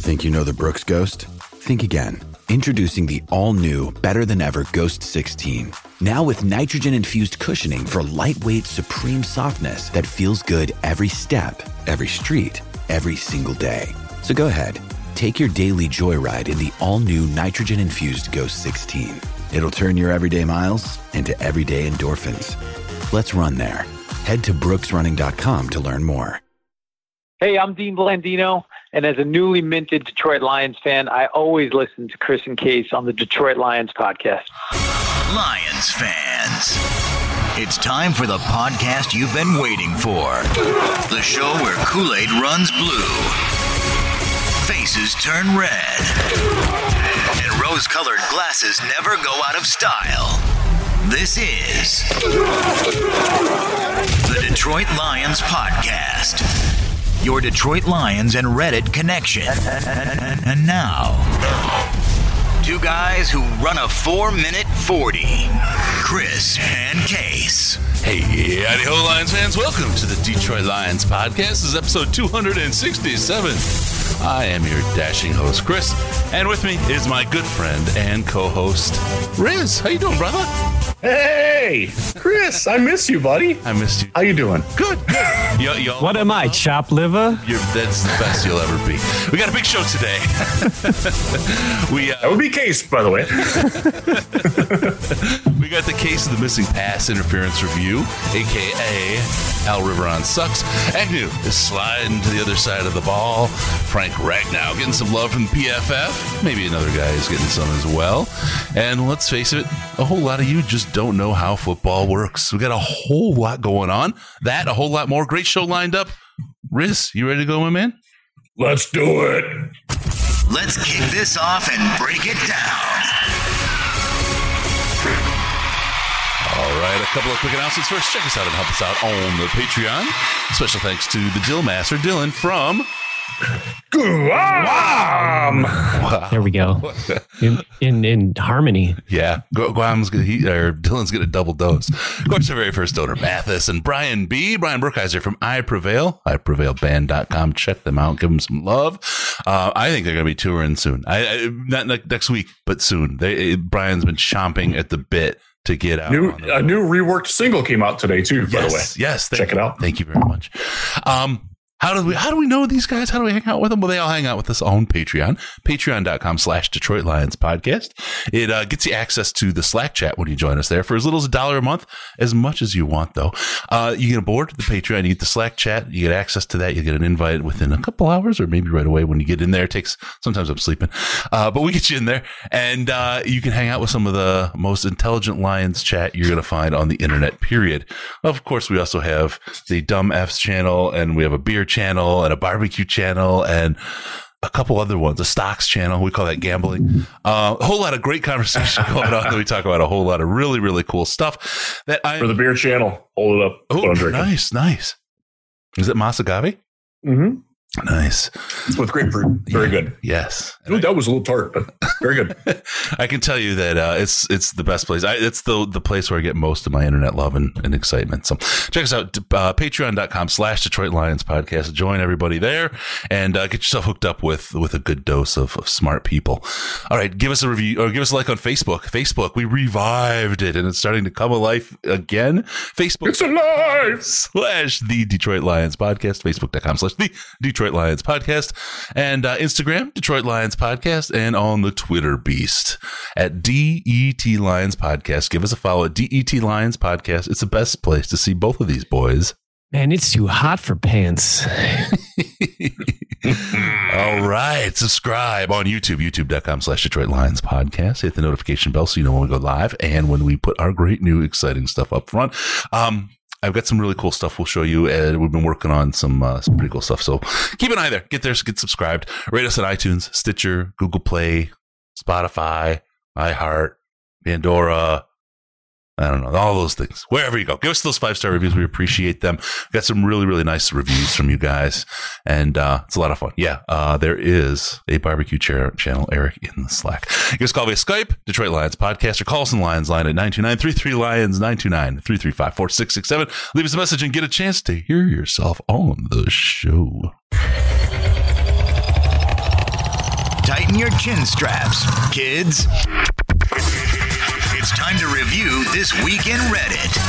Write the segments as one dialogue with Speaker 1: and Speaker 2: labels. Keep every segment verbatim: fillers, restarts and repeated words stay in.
Speaker 1: Think you know the Brooks Ghost? Think again. Introducing the all-new, better-than-ever Ghost sixteen. Now with nitrogen-infused cushioning for lightweight, supreme softness that feels good every step, every street, every single day. So go ahead, take your daily joyride in the all-new nitrogen-infused Ghost sixteen. It'll turn your everyday miles into everyday endorphins. Let's run there. Head to brooks running dot com to learn more.
Speaker 2: Hey, I'm Dean Blandino, and as a newly minted Detroit Lions fan, I always listen to Chris and Case on the Detroit Lions podcast.
Speaker 3: Lions fans, it's time for the podcast you've been waiting for. The show where Kool-Aid runs blue, faces turn red, and rose-colored glasses never go out of style. This is the Detroit Lions Podcast. Your Detroit Lions and Reddit connection. And now, two guys who run a four-minute forty. Chris and Case.
Speaker 4: Hey, howdy ho, Lions fans. Welcome to the Detroit Lions Podcast. This is episode two hundred sixty-seven. I am your dashing host, Chris, and with me is my good friend and co-host, Riz. How you doing, brother?
Speaker 5: Hey, Chris, I miss you, buddy.
Speaker 4: I missed you.
Speaker 5: How you doing?
Speaker 4: Good, good. You, you
Speaker 6: what am I, chopped liver?
Speaker 4: You're, that's the best you'll ever be. We got a big show today. we uh,
Speaker 5: That would be Case, by the way.
Speaker 4: We got the case of the missing pass interference review, a k a. Al Riveron sucks. Agnew is sliding to the other side of the ball. Frank Ragnow getting some love from the P F F. Maybe another guy is getting some as well. And let's face it, a whole lot of you just don't know how football works. We got a whole lot going on. That, a whole lot more. Great show lined up. Riz, you ready to go, my man?
Speaker 5: Let's do it.
Speaker 3: Let's kick this off and break it down.
Speaker 4: All right, a couple of quick announcements first. Check us out and help us out on the Patreon. Special thanks to the Dill Master, Dylan from
Speaker 5: Guam.
Speaker 4: Wow.
Speaker 6: There we go. In in, in harmony.
Speaker 4: Yeah, Gu- Guam's gonna, he, or Dylan's get a double dose. Of course, our very first donor, Mathis and Brian B. Brian Burkheiser from I Prevail, I prevail band dot com. Check them out. Give them some love. Uh, I think they're going to be touring soon. I, I not next week, but soon. They, Brian's been chomping at the bit to get out.
Speaker 5: New, a new reworked single came out today, too, by
Speaker 4: yes,
Speaker 5: the way.
Speaker 4: Yes.
Speaker 5: Check it out.
Speaker 4: Thank you very much. Um, How do we how do we know these guys? How do we hang out with them? Well, they all hang out with us on Patreon, patreon dot com slash Detroit Lions Podcast. It uh, gets you access to the Slack chat when you join us there for as little as a dollar a month, as much as you want, though. Uh, you get aboard the Patreon, you get the Slack chat, you get access to that. You get an invite within a couple hours or maybe right away when you get in there. It takes, sometimes I'm sleeping, uh, but we get you in there and uh, you can hang out with some of the most intelligent Lions chat you're going to find on the internet, period. Of course, we also have the Dumb F's channel and we have a beer channel and a barbecue channel and a couple other ones, a stocks channel. We call that gambling. Uh, a whole lot of great conversation going on. We talk about a whole lot of really, really cool stuff that I,
Speaker 5: For the beer channel, hold it up.
Speaker 4: oh, nice, nice. Is it Masagave?
Speaker 5: Mm-hmm.
Speaker 4: Nice.
Speaker 5: It's with grapefruit. Very good.
Speaker 4: Yes.
Speaker 5: Ooh, that was a little tart, but very good.
Speaker 4: I can tell you that uh, it's it's the best place. I, it's the the place where I get most of my internet love and, and excitement. So check us out, uh, patreon dot com slash Detroit Lions Podcast. Join everybody there and uh, get yourself hooked up with with a good dose of, of smart people. All right, give us a review or give us a like on Facebook. Facebook, we revived it and it's starting to come alive again. Facebook,
Speaker 5: It's alive.
Speaker 4: slash the Detroit Lions Podcast. Facebook dot com slash the Detroit Lions Podcast, and uh, Instagram Detroit Lions Podcast, and on the Twitter beast at D E T Lions Podcast. Give us a follow at D E T Lions Podcast. It's the best place to see both of these boys.
Speaker 6: Man, it's too hot for pants.
Speaker 4: All right, subscribe on YouTube, youtube dot com slash Detroit Lions Podcast. Hit the notification bell so you know when we go live and when we put our great new exciting stuff up front. Um, I've got some really cool stuff we'll show you, and we've been working on some uh, some pretty cool stuff. So keep an eye there. Get there, get subscribed. Rate us on iTunes, Stitcher, Google Play, Spotify, iHeart, Pandora. I don't know, all those things. Wherever you go, give us those five-star reviews. We appreciate them. We've got some really, really nice reviews from you guys, and uh, it's a lot of fun. Yeah, uh, there is a barbecue chair channel, Eric, in the Slack. Give us a call via Skype, Detroit Lions Podcast, or call us on the Lions line at nine two nine, three three, Lions, nine two nine, three three five, four six six seven. Leave us a message and get a chance to hear yourself on the show.
Speaker 3: tighten your chin straps, kids. It's time to review This Week in Reddit.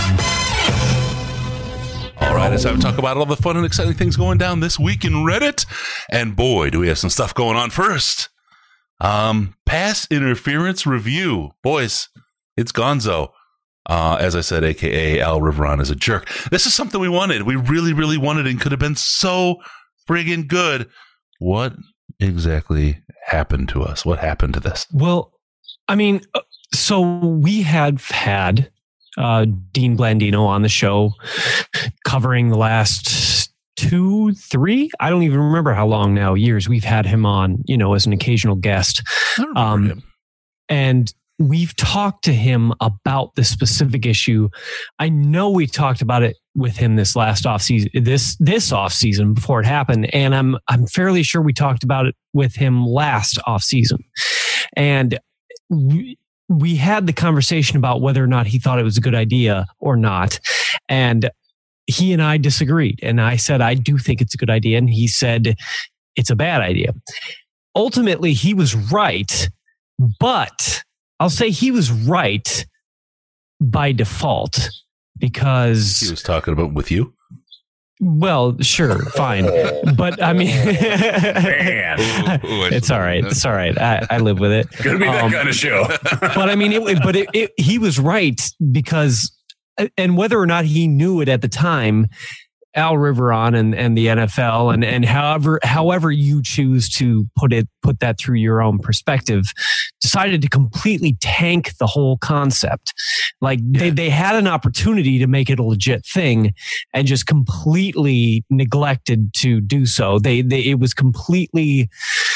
Speaker 4: All right, it's time to talk about all the fun and exciting things going down this week in Reddit. And boy, do we have some stuff going on first. Um, pass interference review. Boys, it's Gonzo. Uh, as I said, a k a. Al Riveron is a jerk. This is something we wanted. We really, really wanted and could have been so friggin' good. What exactly happened to us? What happened to this?
Speaker 6: Well, I mean, so we had had uh, Dean Blandino on the show covering the last two, three. I don't even remember how long now, years we've had him on, you know, as an occasional guest.
Speaker 4: I remember
Speaker 6: Um,
Speaker 4: him.
Speaker 6: and we've talked to him about this specific issue. I know we talked about it with him this last off season, this this off season before it happened, and I'm I'm fairly sure we talked about it with him last off season, and we, we had the conversation about whether or not he thought it was a good idea or not, and he and I disagreed, and I said I do think it's a good idea, and he said it's a bad idea. Ultimately, he was right, but I'll say he was right by default because
Speaker 4: He was talking about with you.
Speaker 6: well, sure, fine, but I mean,
Speaker 5: Man,
Speaker 4: Ooh, ooh, I
Speaker 6: it's all right. It's all right. I, I live with it.
Speaker 5: gonna be that
Speaker 6: Um,
Speaker 5: kind of show.
Speaker 6: But I mean, it, but it, it, he was right because, and whether or not he knew it at the time, Al Riveron and, and the N F L and, and however however you choose to put it put that through your own perspective, decided to completely tank the whole concept. Like
Speaker 4: Yeah.
Speaker 6: they, they had an opportunity to make it a legit thing and just completely neglected to do so. They they it was completely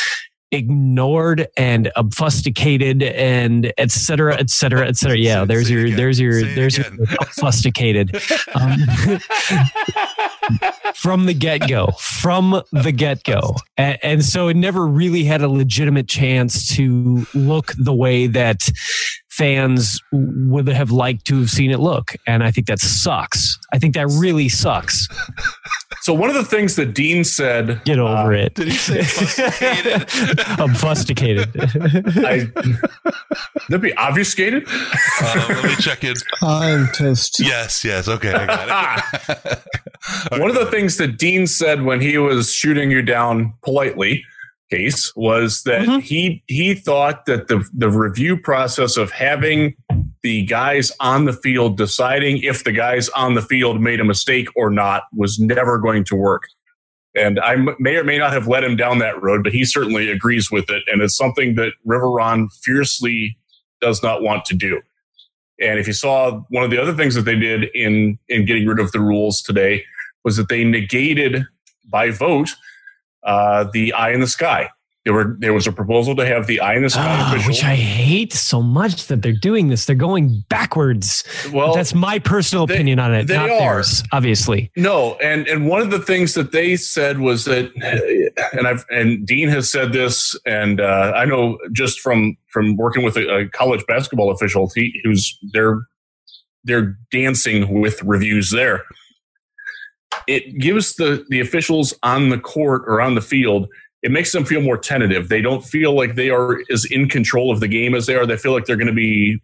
Speaker 6: ignored and obfuscated and et cetera, et cetera, et cetera. Yeah,
Speaker 4: Say-
Speaker 6: there's
Speaker 4: say it
Speaker 6: your,
Speaker 4: again.
Speaker 6: there's your,
Speaker 4: Say it
Speaker 6: there's your
Speaker 4: again.
Speaker 6: obfuscated. Um, from the get-go, from the get-go. And, and so it never really had a legitimate chance to look the way that fans would have liked to have seen it look. And I think that sucks. I think that really sucks.
Speaker 5: So one of the things that Dean said,
Speaker 6: Get over
Speaker 5: uh,
Speaker 6: it.
Speaker 4: Did he say obfuscated?
Speaker 6: Obfuscated.
Speaker 5: I, that'd be obfuscated.
Speaker 4: Uh, let me check in.
Speaker 7: I'm toast.
Speaker 4: Yes, yes. Okay, I got it.
Speaker 5: One of the things that Dean said when he was shooting you down politely, Case, was that
Speaker 6: Mhm.
Speaker 5: he he thought that the the review process of having the guys on the field deciding if the guys on the field made a mistake or not was never going to work. And I m- may or may not have led him down that road, but he certainly agrees with it. And it's something that Riveron fiercely does not want to do. And if you saw one of the other things that they did in, in getting rid of the rules today was that they negated by vote uh, the eye in the sky. There were there was a proposal to have the eye in the sky
Speaker 6: Ah,
Speaker 5: official.
Speaker 6: which I hate so much that they're doing this. They're going backwards.
Speaker 5: well,
Speaker 6: That's my personal
Speaker 5: they-
Speaker 6: opinion on it,
Speaker 5: they
Speaker 6: not
Speaker 5: are.
Speaker 6: theirs, obviously.
Speaker 5: No, and and one of the things that they said was that, and I've and Dean has said this, and uh, I know just from from working with a, a college basketball official, he, who's they're they're dancing with reviews there. It gives the the officials on the court or on the field. It makes them feel more tentative. They don't feel like they are as in control of the game as they are. They feel like they're going to be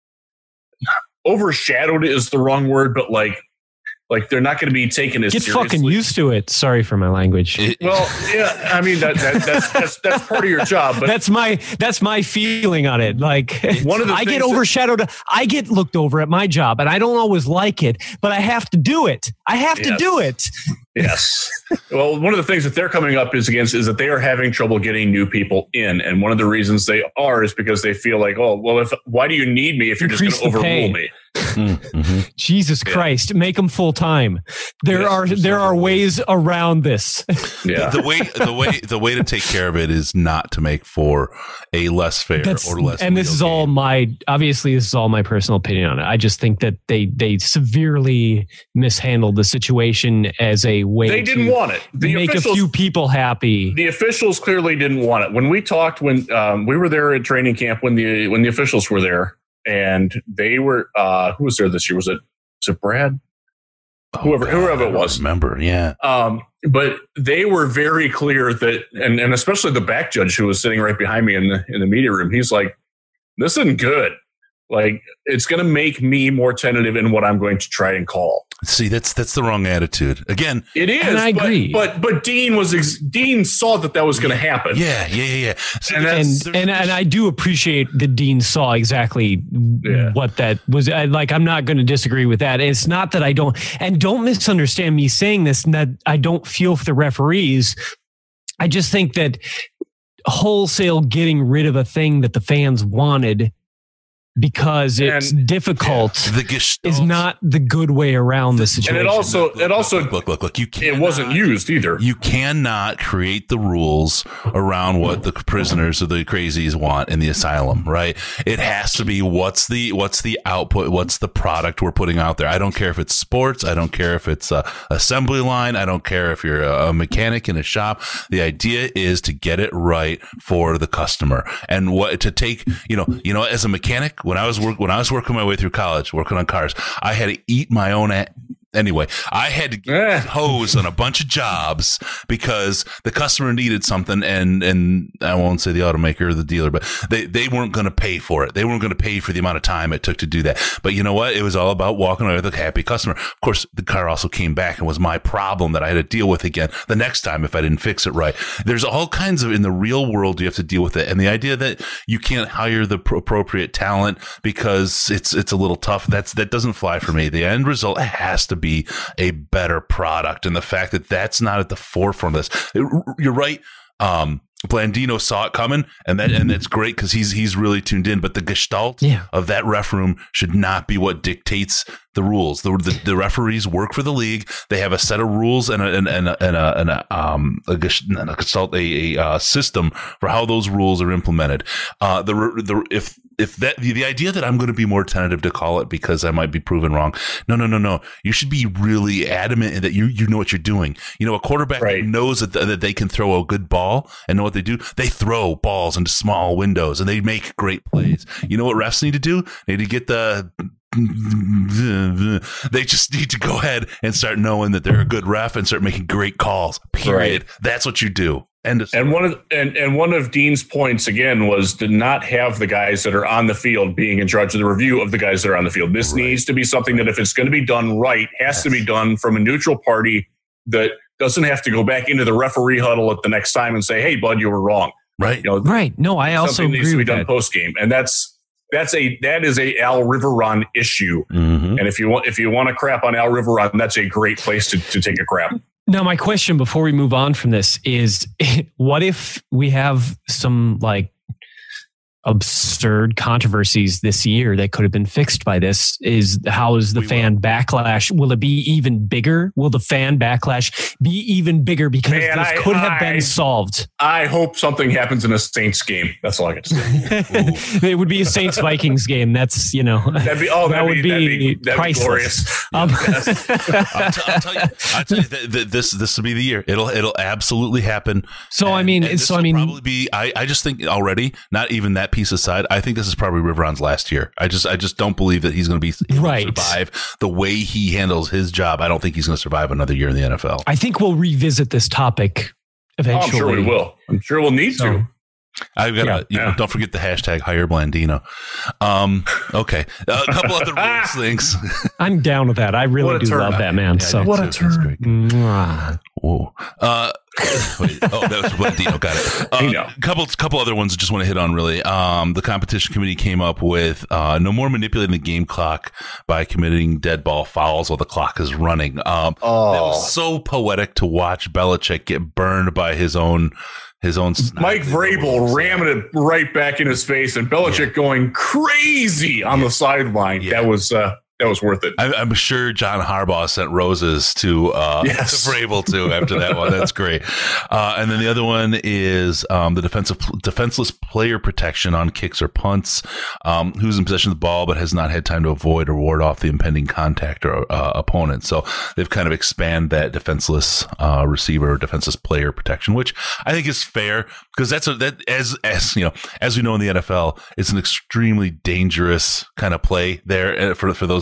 Speaker 5: overshadowed is the wrong word, but like like they're not going to be taken as
Speaker 6: Get
Speaker 5: seriously.
Speaker 6: fucking used to it. Sorry for my language.
Speaker 4: It-
Speaker 5: Well, yeah, I mean that, that that's, that's that's part of your job, but
Speaker 6: that's my that's my feeling on it. Like
Speaker 5: One of the
Speaker 6: I get
Speaker 5: things that-
Speaker 6: overshadowed. I get looked over at my job, and I don't always like it, but I have to do it. I have to
Speaker 5: Yes.
Speaker 6: do it.
Speaker 5: yes. Well, one of the things that they're coming up is against is that they are having trouble getting new people in, and one of the reasons they are is because they feel like, oh, well, if why do you need me if you're
Speaker 6: Increase
Speaker 5: just going to
Speaker 6: the pay.
Speaker 5: overrule me?
Speaker 4: Mm-hmm.
Speaker 6: Jesus
Speaker 5: Yeah.
Speaker 6: Christ, make them full time. There
Speaker 5: Yes,
Speaker 6: are
Speaker 5: for
Speaker 6: there are
Speaker 5: several
Speaker 6: ways around this.
Speaker 5: Yeah.
Speaker 4: The way the way the way to take care of it is not to make for a less fair
Speaker 6: That's,
Speaker 4: or less.
Speaker 6: and this
Speaker 4: real
Speaker 6: is all
Speaker 4: game.
Speaker 6: my obviously this is all my personal opinion on it. I just think that they they severely mishandled the situation as a way
Speaker 5: They didn't
Speaker 6: to
Speaker 5: want it. The
Speaker 6: make a
Speaker 5: officials,
Speaker 6: few people happy.
Speaker 5: the officials clearly didn't want it. When we talked, when um, we were there at training camp, when the when the officials were there, and they were uh, who was there this year? Was it was it Brad? whoever
Speaker 4: God,
Speaker 5: whoever it was.
Speaker 4: Remember, yeah.
Speaker 5: Um, but they were very clear that, and, and especially the back judge who was sitting right behind me in the in the media room, he's like, "This isn't good. Like, it's going to make me more tentative in what I'm going to try and call."
Speaker 4: See, that's that's the wrong attitude. Again,
Speaker 5: it is.
Speaker 6: And I
Speaker 5: but,
Speaker 6: agree.
Speaker 5: But but Dean was ex- Dean saw that that was going to happen.
Speaker 4: Yeah, yeah, yeah, yeah. So
Speaker 5: And
Speaker 6: and,
Speaker 5: that's-
Speaker 6: and and I do appreciate that Dean saw exactly
Speaker 5: Yeah.
Speaker 6: what that was. I, like, I'm not going to disagree with that. It's not that I don't, and don't misunderstand me saying this, and that I don't feel for the referees. I just think that wholesale getting rid of a thing that the fans wanted because it's
Speaker 5: And-
Speaker 6: difficult
Speaker 4: the gestalt
Speaker 6: is not the good way around the situation.
Speaker 5: And it also
Speaker 4: Look,
Speaker 5: it also
Speaker 4: look, look, look, look. You
Speaker 5: it
Speaker 4: cannot,
Speaker 5: wasn't used either.
Speaker 4: You cannot create the rules around what the prisoners or the crazies want in the asylum, right? It has to be what's the what's the output, what's the product we're putting out there. I don't care if it's sports, I don't care if it's a assembly line, I don't care if you're a mechanic in a shop. The idea is to get it right for the customer, and what to take. You know, you know, as a mechanic, when I was work when I was working my way through college, working on cars, I had to eat my own. A- Anyway, I had to get
Speaker 5: Eh.
Speaker 4: hose on a bunch of jobs because the customer needed something, and and I won't say the automaker or the dealer, but they, they weren't going to pay for it. They weren't going to pay for the amount of time it took to do that. But you know what? It was all about walking away with a happy customer. Of course, the car also came back and was my problem that I had to deal with again the next time if I didn't fix it right. There's all kinds of, in the real world, you have to deal with it. And the idea that you can't hire the pr- appropriate talent because it's it's a little tough, that's that doesn't fly for me. The end result has to be a better product, and the fact that that's not at the forefront of this, you're right. Um, Blandino saw it coming, and that and that's great because he's he's really tuned in. But the gestalt
Speaker 6: Yeah.
Speaker 4: of that ref room should not be what dictates the rules. The, the the referees work for the league. They have a set of rules and a and, and a, and a, and a um a, gestalt, a gestalt a, a uh, system for how those rules are implemented. Uh, the the if if that the, the idea that I'm going to be more tentative to call it because I might be proven wrong. No, no, no, no. You should be really adamant that you you know what you're doing. You know, a quarterback
Speaker 5: Right.
Speaker 4: knows that, that they can throw a good ball, and know what they do. They throw balls into small windows, and they make great plays. You know what refs need to do? They need to get the. They just need to go ahead and start knowing that they're a good ref and start making great calls. Period.
Speaker 5: Right.
Speaker 4: That's what you do. End of
Speaker 5: And one of and, and one of Dean's points again was to not have the guys that are on the field being in charge of the review of the guys that are on the field. This
Speaker 4: Right.
Speaker 5: needs to be something that if it's going to be done right, has
Speaker 4: Yes.
Speaker 5: to be done from a neutral party that doesn't have to go back into the referee huddle at the next time and say, "Hey, bud, you were wrong."
Speaker 4: right.
Speaker 5: You know,
Speaker 6: Right. No, I also
Speaker 5: something needs
Speaker 6: agree
Speaker 5: to be
Speaker 6: with
Speaker 5: done
Speaker 6: that.
Speaker 5: post game, and that's that's a that is a Al Riveron issue.
Speaker 4: Mm-hmm.
Speaker 5: And if you want if you want to crap on Al Riveron, that's a great place to, to take a crap.
Speaker 6: Now, my question before we move on from this is, what if we have some like absurd controversies this year that could have been fixed by this? Is how is the
Speaker 4: We
Speaker 6: fan backlash? Will it be even bigger? Will the fan backlash be even bigger because
Speaker 5: Man,
Speaker 6: this
Speaker 5: I-
Speaker 6: could have
Speaker 5: I-
Speaker 6: been solved?
Speaker 5: I hope something happens in a Saints game. That's all I got to say.
Speaker 6: It would be a Saints Vikings game. That's, you know,
Speaker 5: That'd be oh,
Speaker 6: that
Speaker 5: that'd
Speaker 6: would
Speaker 5: be, that'd
Speaker 6: be,
Speaker 5: be, that'd be
Speaker 6: priceless.
Speaker 5: glorious.
Speaker 6: Um,
Speaker 4: I'll, t- I'll tell you. I'll tell you that, that this this will be the year. It'll it'll absolutely happen.
Speaker 6: so I
Speaker 4: And-
Speaker 6: mean,
Speaker 4: and this
Speaker 6: so I
Speaker 4: will
Speaker 6: mean,
Speaker 4: probably be. I, I just think already. Not even that piece aside. I think this is probably Riveron's last year. I just I just don't believe that he's going to be able
Speaker 6: Right.
Speaker 4: to survive the way he handles his job. I don't think he's going to survive another year in the N F L.
Speaker 6: I think we'll revisit this topic
Speaker 5: Oh, I'm
Speaker 6: eventually.
Speaker 5: sure we will. I'm sure we'll need
Speaker 6: So-
Speaker 5: to.
Speaker 4: I've got
Speaker 6: Yeah.
Speaker 4: to, you know,
Speaker 5: Yeah.
Speaker 4: don't forget the hashtag hire Blandino. Um, okay. Uh, a couple other rules things.
Speaker 6: I'm down with that. I
Speaker 5: What
Speaker 6: really
Speaker 5: a
Speaker 6: do
Speaker 5: turn.
Speaker 6: love that man.
Speaker 4: Yeah, I
Speaker 6: so
Speaker 4: do
Speaker 5: What
Speaker 4: too.
Speaker 5: a
Speaker 4: That's
Speaker 5: turn.
Speaker 4: great.
Speaker 6: Mwah.
Speaker 4: Whoa. Uh, wait. Oh, that was Blandino. Got it. Uh,
Speaker 5: You know.
Speaker 4: couple, couple other ones I just want to hit on really. Um, the competition committee came up with uh, no more manipulating the game clock by committing dead ball fouls while the clock is running. Um,
Speaker 5: Oh.
Speaker 4: That was so poetic to watch Belichick get burned by his own. His own
Speaker 5: Mike Vrabel ramming it right back in his face, and Belichick going crazy on the sideline.
Speaker 4: Yeah.
Speaker 5: That was uh, that was worth it.
Speaker 4: I, I'm sure John Harbaugh sent roses to uh,
Speaker 5: Yes.
Speaker 4: to Vrabel too after that one. That's great. Uh, and then the other one is um, the defensive defenseless player protection on kicks or punts. Um, who's in possession of the ball but has not had time to avoid or ward off the impending contact or uh, opponent. So they've kind of expanded that defenseless uh, receiver or defenseless player protection, which I think is fair because that's a, that as as you know as we know in the N F L, it's an extremely dangerous kind of play there for for those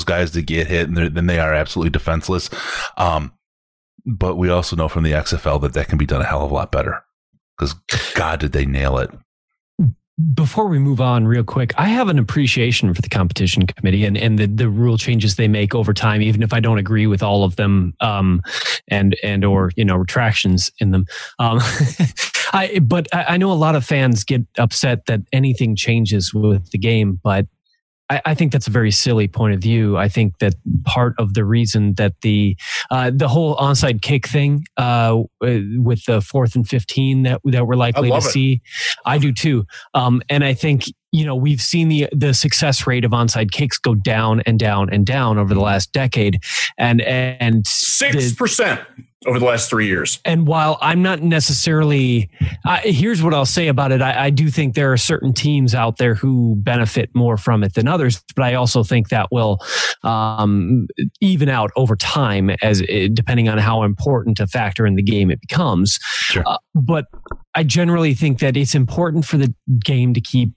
Speaker 4: guys to get hit, and then they are absolutely defenseless. Um, but we also know from the X F L that that can be done a hell of a lot better, because God, did they nail it.
Speaker 6: Before we move on real quick, I have an appreciation for the competition committee and, and the, the rule changes they make over time, even if I don't agree with all of them, um, and, and, or, you know, retractions in them. Um, I, but I, I know a lot of fans get upset that anything changes with the game, but I, I think that's a very silly point of view. I think that part of the reason that the uh, the whole onside kick thing uh, with the fourth and fifteen that that we're likely to it. see, I do too. Um, and I think, you know, we've seen the the success rate of onside kicks go down and down and down over the last decade, and and
Speaker 5: six percent over the last three years.
Speaker 6: And while I'm not necessarily, uh, here's what I'll say about it. I, I do think there are certain teams out there who benefit more from it than others, but I also think that will um, even out over time, as it, depending on how important a factor in the game it becomes.
Speaker 4: Sure.
Speaker 6: Uh, but I generally think that it's important for the game to keep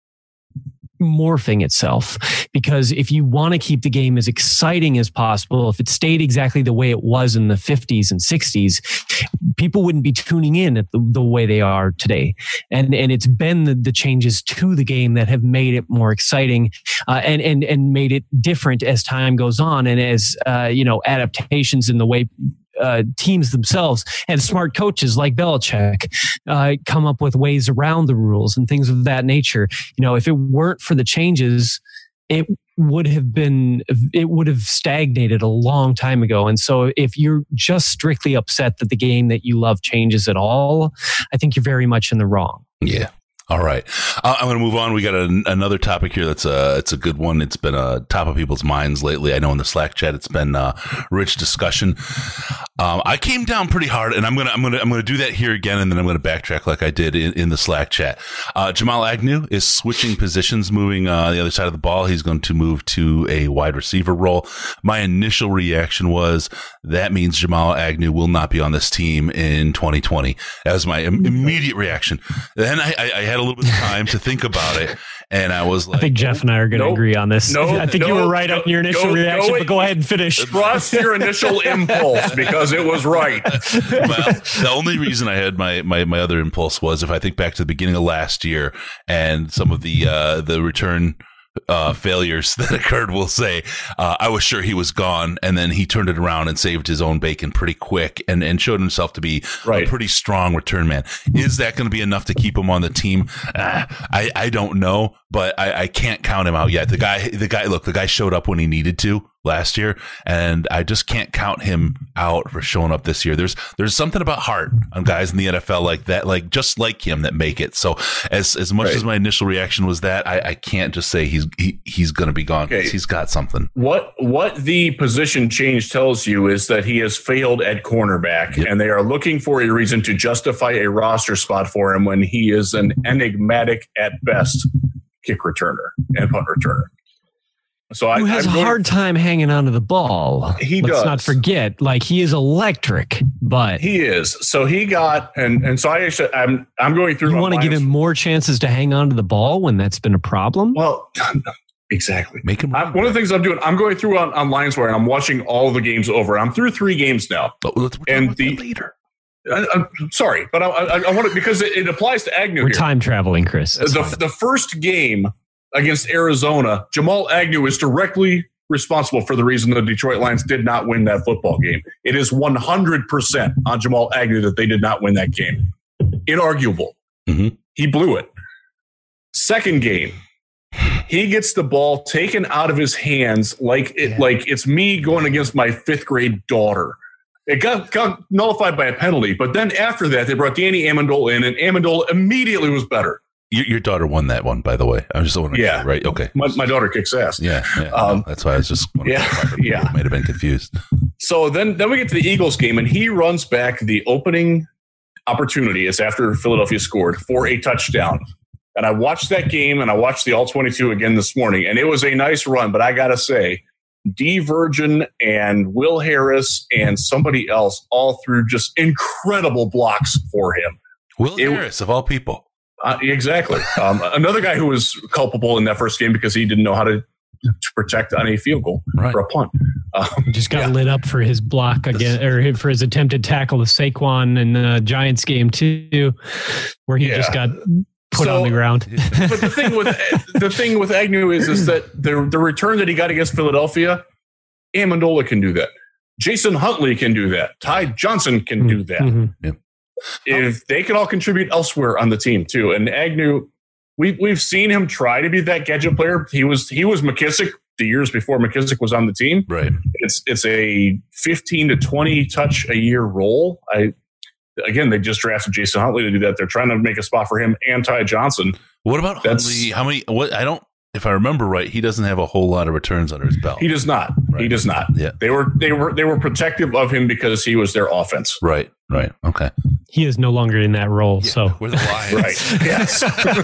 Speaker 6: morphing itself, because if you want to keep the game as exciting as possible, if it stayed exactly the way it was in the fifties and sixties, people wouldn't be tuning in at the, the way they are today. And and it's been the, the changes to the game that have made it more exciting uh, and and and made it different as time goes on, and as uh, you know, adaptations in the way Uh, teams themselves and smart coaches like Belichick uh, come up with ways around the rules and things of that nature. You know, if it weren't for the changes, it would have been, it would have stagnated a long time ago. And so if you're just strictly upset that the game that you love changes at all, I think you're very much in the wrong.
Speaker 4: Yeah. All right. Uh, I'm going to move on. We got a, another topic here that's a, it's a good one. It's been a top of people's minds lately. I know in the Slack chat, it's been a rich discussion. Um, I came down pretty hard, and I'm going to, I'm going to, I'm going to do that here again, and then I'm going to backtrack like I did in, in the Slack chat. Uh, Jamal Agnew is switching positions, moving uh, the other side of the ball. He's going to move to a wide receiver role. My initial reaction was that means Jamal Agnew will not be on this team in twenty twenty. That was my im- immediate reaction. Then I, I, I had a little bit of time to think about it, and I was like,
Speaker 6: I think Jeff and I are going to
Speaker 5: nope,
Speaker 6: agree on this.
Speaker 5: nope,
Speaker 6: I think
Speaker 5: nope,
Speaker 6: you were right
Speaker 5: nope,
Speaker 6: on your initial
Speaker 5: go,
Speaker 6: reaction,
Speaker 5: go
Speaker 6: but go ahead and finish.
Speaker 5: Trust your initial impulse, because it was right.
Speaker 4: Well, the only reason I had my, my, my other impulse was if I think back to the beginning of last year and some of the uh, the return uh, failures that occurred, we'll say, uh, I was sure he was gone, and then he turned it around and saved his own bacon pretty quick and, and showed himself to be
Speaker 5: right.
Speaker 4: a pretty strong return man. Is that going to be enough to keep him on the team? Uh, I, I don't know, but I, I can't count him out yet. The guy, the guy, look, the guy showed up when he needed to last year, and I just can't count him out for showing up this year. There's there's something about heart on guys in the N F L like that, like just like him, that make it. So as as much right. as my initial reaction was that, I, I can't just say he's he, he's going to be gone, because okay. he's got something.
Speaker 5: What what the position change tells you is that he has failed at cornerback, yep. and they are looking for a reason to justify a roster spot for him when he is an enigmatic at best kick returner and punt returner. So
Speaker 6: Who
Speaker 5: I,
Speaker 6: has
Speaker 5: I'm
Speaker 6: a
Speaker 5: going,
Speaker 6: hard time hanging onto the ball.
Speaker 5: He
Speaker 6: Let's
Speaker 5: does.
Speaker 6: not forget, like, he is electric, but
Speaker 5: he is. So he got, and and so I actually, I'm I'm going through.
Speaker 6: You want to give him more chances to hang on to the ball when that's been a problem?
Speaker 5: Well, exactly.
Speaker 4: Make him.
Speaker 5: I'm, one of the things I'm doing, I'm going through on, on Lionsware, and I'm watching all the games over. I'm through three games now,
Speaker 4: oh, let's,
Speaker 5: and the,
Speaker 4: the leader.
Speaker 5: I, I'm sorry, but I, I, I want it because it, it applies to Agnew.
Speaker 6: We're
Speaker 5: here.
Speaker 6: time traveling, Chris.
Speaker 5: The, the first game against Arizona, Jamal Agnew is directly responsible for the reason the Detroit Lions did not win that football game. It is one hundred percent on Jamal Agnew that they did not win that game. Inarguable.
Speaker 4: Mm-hmm.
Speaker 5: He blew it. Second game, he gets the ball taken out of his hands like it, yeah. like it's me going against my fifth grade daughter. It got, got nullified by a penalty, but then after that, they brought Danny Amendola in, and Amendola immediately was better.
Speaker 4: Your, your daughter won that one, by the way. I was just wondering.
Speaker 5: Yeah.
Speaker 4: Right. Okay.
Speaker 5: My, my daughter kicks ass.
Speaker 4: Yeah. yeah
Speaker 5: um,
Speaker 4: no, that's why I was just
Speaker 5: yeah, yeah.
Speaker 4: might have been confused.
Speaker 5: So then, then we get to the Eagles game, and he runs back the opening opportunity. It's after Philadelphia scored for a touchdown. And I watched that game, and I watched the all twenty-two again this morning, and it was a nice run. But I got to say, D. Virgin and Will Harris and somebody else all threw just incredible blocks for him.
Speaker 4: Will it, Harris, of all people.
Speaker 5: Uh, exactly. Um, another guy who was culpable in that first game because he didn't know how to to protect on a field goal
Speaker 4: right.
Speaker 5: or a punt. Um,
Speaker 6: just got
Speaker 5: yeah.
Speaker 6: lit up for his block again, or for his attempted tackle of Saquon in the Giants game too, where he
Speaker 5: Yeah.
Speaker 6: just got put
Speaker 5: So-
Speaker 6: on the ground.
Speaker 5: But the thing with the thing with Agnew is is that the the return that he got against Philadelphia, Amendola can do that. Jason Huntley can do that. Ty Johnson can do that.
Speaker 6: Mm-hmm.
Speaker 5: If they can all contribute elsewhere on the team too. And Agnew, we we've seen him try to be that gadget player. He was he was McKissick the years before McKissick was on the team.
Speaker 4: Right.
Speaker 5: It's it's a fifteen to twenty touch a year role. I again they just drafted Jason Huntley to do that. They're trying to make a spot for him and Ty Johnson.
Speaker 4: What about
Speaker 5: That's-
Speaker 4: Huntley? How many? What I don't. If I remember right, he doesn't have a whole lot of returns under his belt.
Speaker 5: He does not.
Speaker 4: Right.
Speaker 5: He does not.
Speaker 4: Yeah.
Speaker 5: They were they were they were protective of him because he was their offense.
Speaker 4: Right. Right. Okay.
Speaker 6: He is no longer in that role.
Speaker 4: Yeah,
Speaker 6: So
Speaker 4: we're the Lions.
Speaker 5: Right. Yes.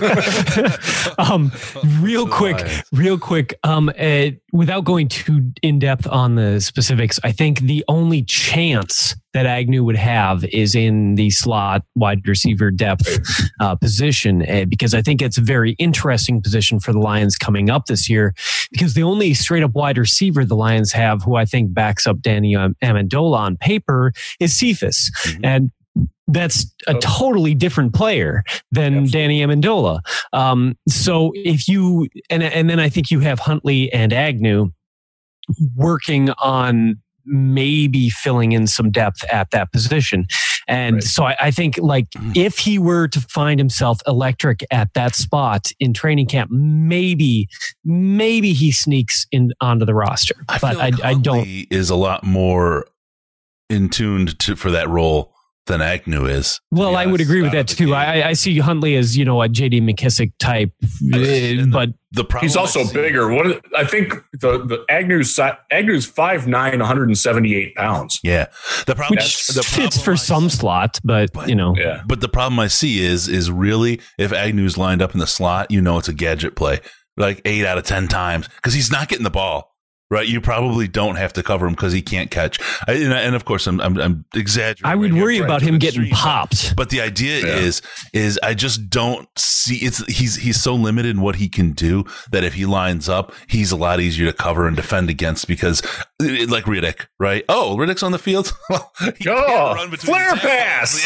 Speaker 6: um, real
Speaker 4: The
Speaker 6: quick,
Speaker 4: Lions.
Speaker 6: real quick. Um, uh, without going too in depth on the specifics, I think the only chance that Agnew would have is in the slot wide receiver depth uh, position, uh, because I think it's a very interesting position for the Lions coming up this year. Because the only straight up wide receiver the Lions have, who I think backs up Danny Amendola on paper, is Cephas,
Speaker 4: Mhm.
Speaker 6: and that's a totally different player than
Speaker 5: Absolutely.
Speaker 6: Danny Amendola. Um, so if you and and then I think you have Huntley and Agnew working on maybe filling in some depth at that position. And
Speaker 5: Right.
Speaker 6: so I, I think like if he were to find himself electric at that spot in training camp, maybe maybe he sneaks in onto the roster.
Speaker 4: I
Speaker 6: but
Speaker 4: feel like
Speaker 6: I, I don't.
Speaker 4: Huntley is a lot more in tuned to for that role than Agnew is. to
Speaker 6: Well,
Speaker 4: be
Speaker 6: I would
Speaker 4: honest,
Speaker 6: agree with
Speaker 4: out
Speaker 6: that
Speaker 4: of the
Speaker 6: too.
Speaker 4: gate.
Speaker 6: I, I see Huntley as, you know, a J D McKissick type, uh,
Speaker 4: And
Speaker 6: but
Speaker 4: the problem
Speaker 5: He's also
Speaker 4: I see-
Speaker 5: bigger. What I think the the Agnew's si- Agnew's five nine, one hundred seventy-eight pounds.
Speaker 4: Yeah, the problem.
Speaker 6: which
Speaker 4: the
Speaker 6: fits
Speaker 4: problem
Speaker 6: for
Speaker 4: I
Speaker 6: some
Speaker 4: see-
Speaker 6: slot, but,
Speaker 4: But-
Speaker 6: you know,
Speaker 5: Yeah.
Speaker 4: But the problem I see is is really if Agnew's lined up in the slot, you know it's a gadget play, like eight out of ten times because he's not getting the ball. Right, you probably don't have to cover him because he can't catch. I, and, and of course, I'm I'm, I'm exaggerating.
Speaker 6: I would
Speaker 4: right here,
Speaker 6: worry
Speaker 4: right
Speaker 6: about
Speaker 4: to
Speaker 6: him
Speaker 4: the
Speaker 6: getting
Speaker 4: extreme.
Speaker 6: popped.
Speaker 4: But the idea
Speaker 5: Yeah.
Speaker 4: is, is I just don't see it's he's he's so limited in what he can do that if he lines up, he's a lot easier to cover and defend against because, uh, like Riddick, right? Oh, Riddick's on the field. Well, he
Speaker 5: Oh,
Speaker 4: can't run between
Speaker 5: flare
Speaker 4: the tackles.
Speaker 5: pass.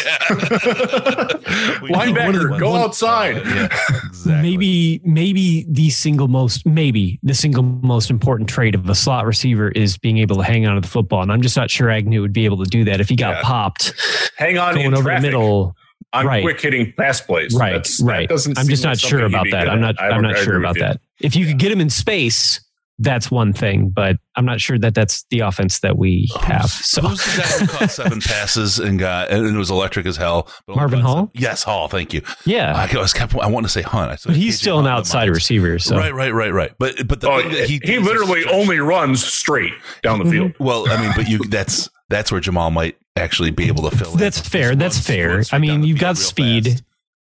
Speaker 4: Yeah. We-
Speaker 5: Linebacker,
Speaker 4: one-
Speaker 5: go
Speaker 4: one-
Speaker 5: outside.
Speaker 4: Yeah, exactly.
Speaker 6: Maybe, maybe the single most, maybe the single most important trait of a slot receiver is being able to hang on to the football. And I'm just not sure Agnew would be able to do that if he got
Speaker 5: Yeah.
Speaker 6: popped
Speaker 5: Hang on
Speaker 6: going
Speaker 5: in
Speaker 6: over
Speaker 5: traffic
Speaker 6: the middle.
Speaker 5: on
Speaker 6: right.
Speaker 5: quick hitting pass plays.
Speaker 6: Right,
Speaker 5: That's,
Speaker 6: right.
Speaker 5: That doesn't
Speaker 6: I'm
Speaker 5: seem
Speaker 6: just
Speaker 5: like
Speaker 6: not
Speaker 5: something
Speaker 6: sure
Speaker 5: he'd
Speaker 6: about
Speaker 5: be
Speaker 6: that.
Speaker 5: good
Speaker 6: I'm
Speaker 5: at.
Speaker 6: not.
Speaker 5: I
Speaker 6: I'm
Speaker 5: would-
Speaker 6: not
Speaker 5: I
Speaker 6: sure
Speaker 5: agree
Speaker 6: about
Speaker 5: with you.
Speaker 6: that. If you could get him in space, that's one thing. But I'm not sure that that's the offense that we have. So
Speaker 4: Who's the guy who caught seven passes and got and it was electric as hell? but only
Speaker 6: Marvin
Speaker 4: caught
Speaker 6: Hall?
Speaker 4: seven- Yes, Hall. Thank you.
Speaker 6: yeah,
Speaker 4: I was kept. I want to say Hunt. I said
Speaker 6: but he's
Speaker 4: K J
Speaker 6: still an
Speaker 4: Hunt in my
Speaker 6: outside
Speaker 4: mind.
Speaker 6: receiver. So
Speaker 4: Right, right, right, right. But but the
Speaker 5: Oh,
Speaker 4: thing that
Speaker 5: he,
Speaker 4: he
Speaker 5: he literally only runs straight down the
Speaker 6: Mm-hmm.
Speaker 5: field.
Speaker 4: Well, I mean, but you that's that's where Jamal might actually be able to fill in.
Speaker 6: that's fair.
Speaker 4: Just
Speaker 6: That's
Speaker 4: runs-
Speaker 6: fair.
Speaker 4: runs
Speaker 6: I
Speaker 4: straight down
Speaker 6: mean,
Speaker 4: the
Speaker 6: you've
Speaker 4: field
Speaker 6: got
Speaker 4: real
Speaker 6: speed.
Speaker 4: fast.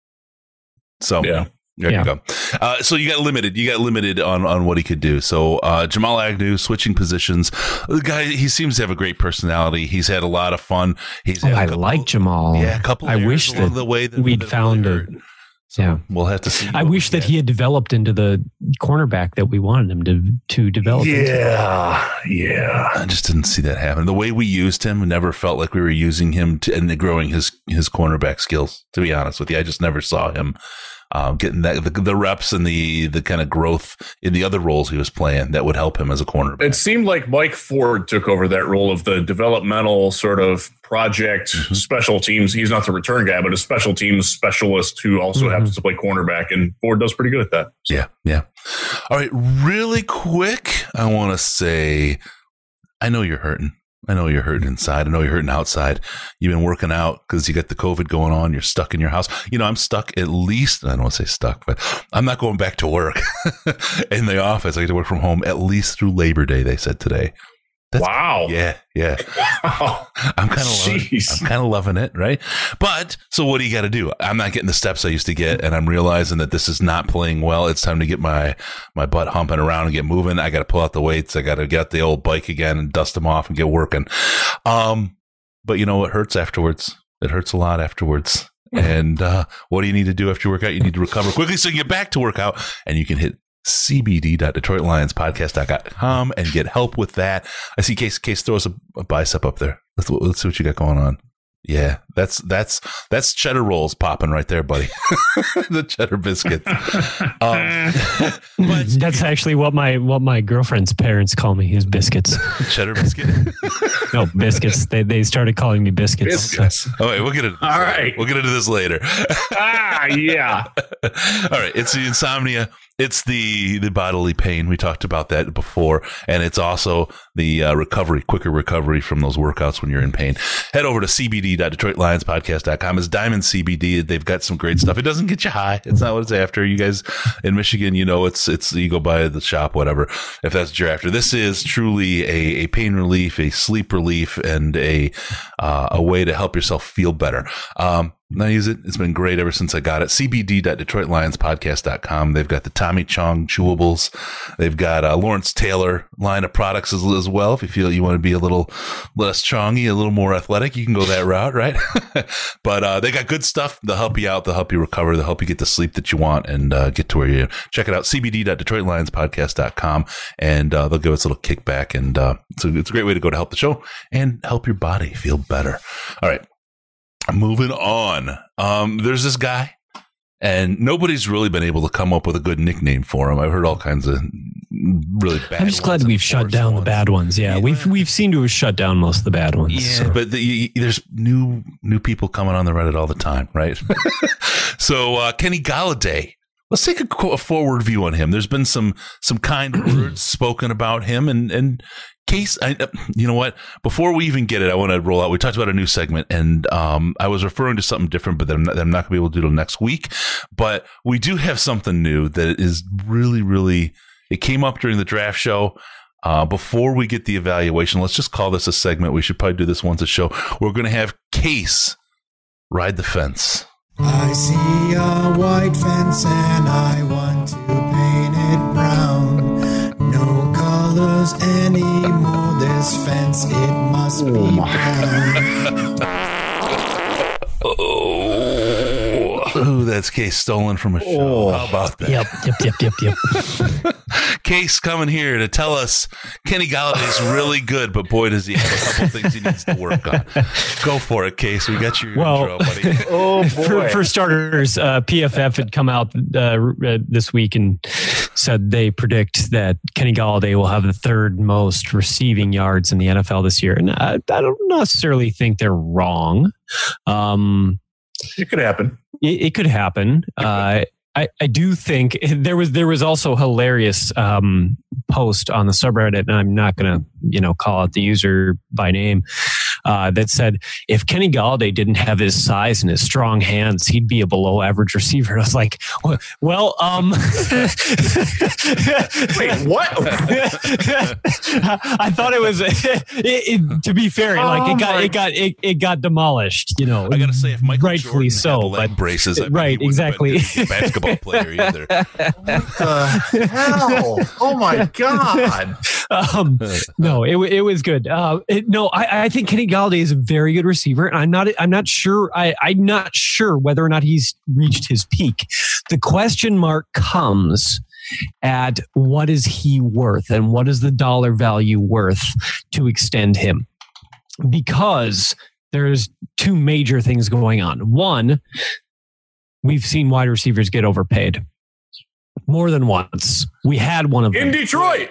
Speaker 4: So
Speaker 5: Yeah.
Speaker 4: there
Speaker 6: Yeah.
Speaker 4: you go. Uh, so you got limited. You got limited on, on what he could do. So uh, Jamal Agnew switching positions. The guy, he seems to have a great personality. He's had a lot of fun. He's
Speaker 6: Oh,
Speaker 4: had a
Speaker 6: I
Speaker 4: couple-
Speaker 6: like Jamal.
Speaker 4: Yeah, a couple.
Speaker 6: I
Speaker 4: errors
Speaker 6: wish
Speaker 4: along
Speaker 6: that
Speaker 4: the way that
Speaker 6: we'd
Speaker 4: that
Speaker 6: found
Speaker 4: really
Speaker 6: a-
Speaker 4: hurt. So
Speaker 6: yeah.
Speaker 4: we'll have to see.
Speaker 6: I
Speaker 4: what
Speaker 6: wish
Speaker 4: we
Speaker 6: that
Speaker 4: get.
Speaker 6: he had developed into the cornerback that we wanted him to to develop. into.
Speaker 5: Yeah, yeah.
Speaker 4: I just didn't see that happen. The way we used him, never felt like we were using him to, and growing his his cornerback skills. To be honest with you, I just never saw him um, getting that the, the reps and the the kind of growth in the other roles he was playing that would help him as a cornerback.
Speaker 5: It seemed like Mike Ford took over that role of the developmental sort of project
Speaker 4: Mm-hmm.
Speaker 5: special teams. He's not the return guy, but a special teams specialist who also
Speaker 6: Mhm.
Speaker 5: happens to play cornerback. And Ford does pretty good at that.
Speaker 4: Yeah, yeah. All right, really quick, I want to say, I know you're hurting. I know you're hurting inside. I know you're hurting outside. You've been working out because you got the COVID going on. You're stuck in your house. You know, I'm stuck at least, I don't want to say stuck, but I'm not going back to work in the office. I get to work from home at least through Labor Day, they said today. That's-
Speaker 5: Wow.
Speaker 4: Yeah, yeah.
Speaker 5: Wow.
Speaker 4: I'm kind of loving,
Speaker 5: Jeez.
Speaker 4: I'm kind of loving it, right? But so what do you got to do? I'm not getting the steps I used to get, and I'm realizing that this is not playing well. It's time to get my my butt humping around and get moving. I got to pull out the weights. I got to get the old bike again and dust them off and get working. Um, but you know what hurts afterwards? It hurts a lot afterwards. And uh, what do you need to do after you work out? You need to recover quickly so you can get back to workout and you can hit c b d dot detroit lions podcast dot com and get help with that. I see Case Case throws a, a bicep up there. Let's, let's see what you got going on. Yeah, that's that's that's cheddar rolls popping right there, buddy. The cheddar biscuits. Um,
Speaker 6: but that's actually what my what my girlfriend's parents call me is biscuits.
Speaker 4: Cheddar biscuit.
Speaker 6: No, biscuits. They they started calling me biscuits.
Speaker 5: Biscuits.
Speaker 4: So. Oh wait, we'll get into
Speaker 5: all right.
Speaker 4: We'll get into this later.
Speaker 5: Ah, yeah.
Speaker 4: All right. It's the insomnia. It's the the bodily pain. We talked about that before, and it's also the uh, recovery, quicker recovery from those workouts when you're in pain. Head over to c b d dot detroit lions podcast dot com. It's Diamond C B D. They've got some great stuff. It doesn't get you high. It's not what it's after. You guys in Michigan, you know, it's it's you go by the shop, whatever. If that's what you're after, this is truly a, a pain relief, a sleep relief, and a uh, a way to help yourself feel better. Um, I use it. It's been great ever since I got it. c b d dot detroit lions podcast dot com. They've got the Tommy Chong chewables. They've got uh, Lawrence Taylor line of products as, as well. If you feel you want to be a little less chongy, a little more athletic, you can go that route, right? But uh, they got good stuff. They'll help you out. They'll help you recover. They'll help you get the sleep that you want and uh, get to where you check it out. c b d dot detroit lions podcast dot com, and uh, they'll give us a little kickback. And uh, so it's a great way to go to help the show and help your body feel better. All right. Moving on. Um, there's this guy, and nobody's really been able to come up with a good nickname for him. I've heard all kinds of really bad.
Speaker 6: I'm just glad we've shut down the bad ones. Yeah, yeah, we've we've seemed to have shut down most of the bad ones.
Speaker 4: Yeah,
Speaker 6: so.
Speaker 4: but the, you, there's new new people coming on the Reddit all the time, right? So uh, Kenny Golladay. Let's take a, a forward view on him. There's been some some kind words spoken about him, and and. Case, I, you know what? Before we even get it, I want to roll out. We talked about a new segment, and um, I was referring to something different, but that I'm not, that I'm not going to be able to do till next week. But we do have something new that is really, really. It came up during the draft show. Uh, before we get the evaluation, let's just call this a segment. We should probably do this once a show. We're going to have Case ride the fence.
Speaker 7: I see a white fence and I want to paint it brown. No colors anymore, this fence, it must be brown.
Speaker 4: Oh, oh, that's Case stolen from a show. Oh. How about that?
Speaker 6: Yep, yep, yep, yep, yep.
Speaker 4: Case coming here to tell us Kenny Galladay's really good, but boy, does he have a couple things he needs to work on. Go for it, Case. We got your
Speaker 6: well,
Speaker 4: intro, buddy.
Speaker 6: Oh, boy. For, for starters, uh, P F F had come out uh, this week and said they predict that Kenny Golladay will have the third most receiving yards in the N F L this year. And I, I don't necessarily think they're wrong. Um,
Speaker 5: it could happen.
Speaker 6: It, it could happen. Uh, I, I do think there was there was also a hilarious um, post on the subreddit, and I'm not going to you know call out the user by name, uh, that said if Kenny Golladay didn't have his size and his strong hands, he'd be a below average receiver. I was like, well, um,
Speaker 5: wait, what?
Speaker 6: I thought it was it, it, to be fair, like oh it got it got it, it got demolished. You know,
Speaker 4: I got to say, if Michael
Speaker 6: rightfully
Speaker 4: Jordan
Speaker 6: so,
Speaker 4: had leg
Speaker 6: but,
Speaker 4: braces, I mean,
Speaker 6: right, exactly.
Speaker 4: Basketball player either.
Speaker 5: What the hell? Oh my god!
Speaker 6: Um, no, it it was good. Uh, it, no, I, I think Kenny Golladay is a very good receiver, and I'm not I'm not sure I I'm not sure whether or not he's reached his peak. The question mark comes at what is he worth, and what is the dollar value worth to extend him, because there's two major things going on. One, we've seen wide receivers get overpaid more than once. We had one of them
Speaker 5: in Detroit.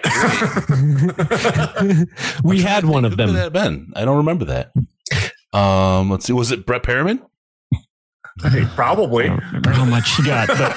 Speaker 6: We had one of them.
Speaker 4: Who could that have been? I don't remember that. Um, let's see. Was it Brett Perriman?
Speaker 5: Hey, probably.
Speaker 6: I don't remember how much he got, but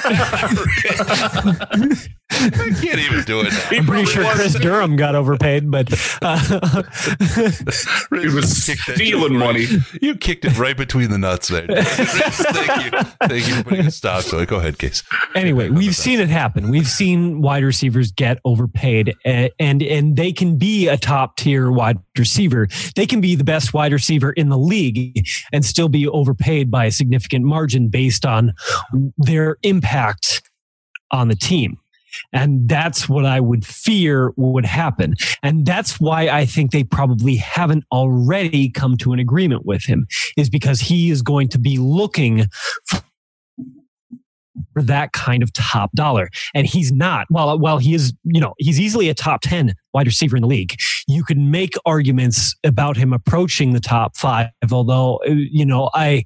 Speaker 4: I can't even do it now.
Speaker 6: I'm pretty sure Chris Durham got overpaid, but uh,
Speaker 5: he was stealing money.
Speaker 4: You kicked it right between the nuts there. Thank you. Thank you for putting a stop to it. Go ahead, Case.
Speaker 6: Anyway, we've seen it happen. We've seen wide receivers get overpaid, and and, and they can be a top tier wide receiver. They can be the best wide receiver in the league and still be overpaid by a significant margin based on their impact on the team. And that's what I would fear would happen. And that's why I think they probably haven't already come to an agreement with him, is because he is going to be looking for that kind of top dollar. And he's not, well, well, he is, you know, he's easily a top ten wide receiver in the league. You can make arguments about him approaching the top five, although, you know, I,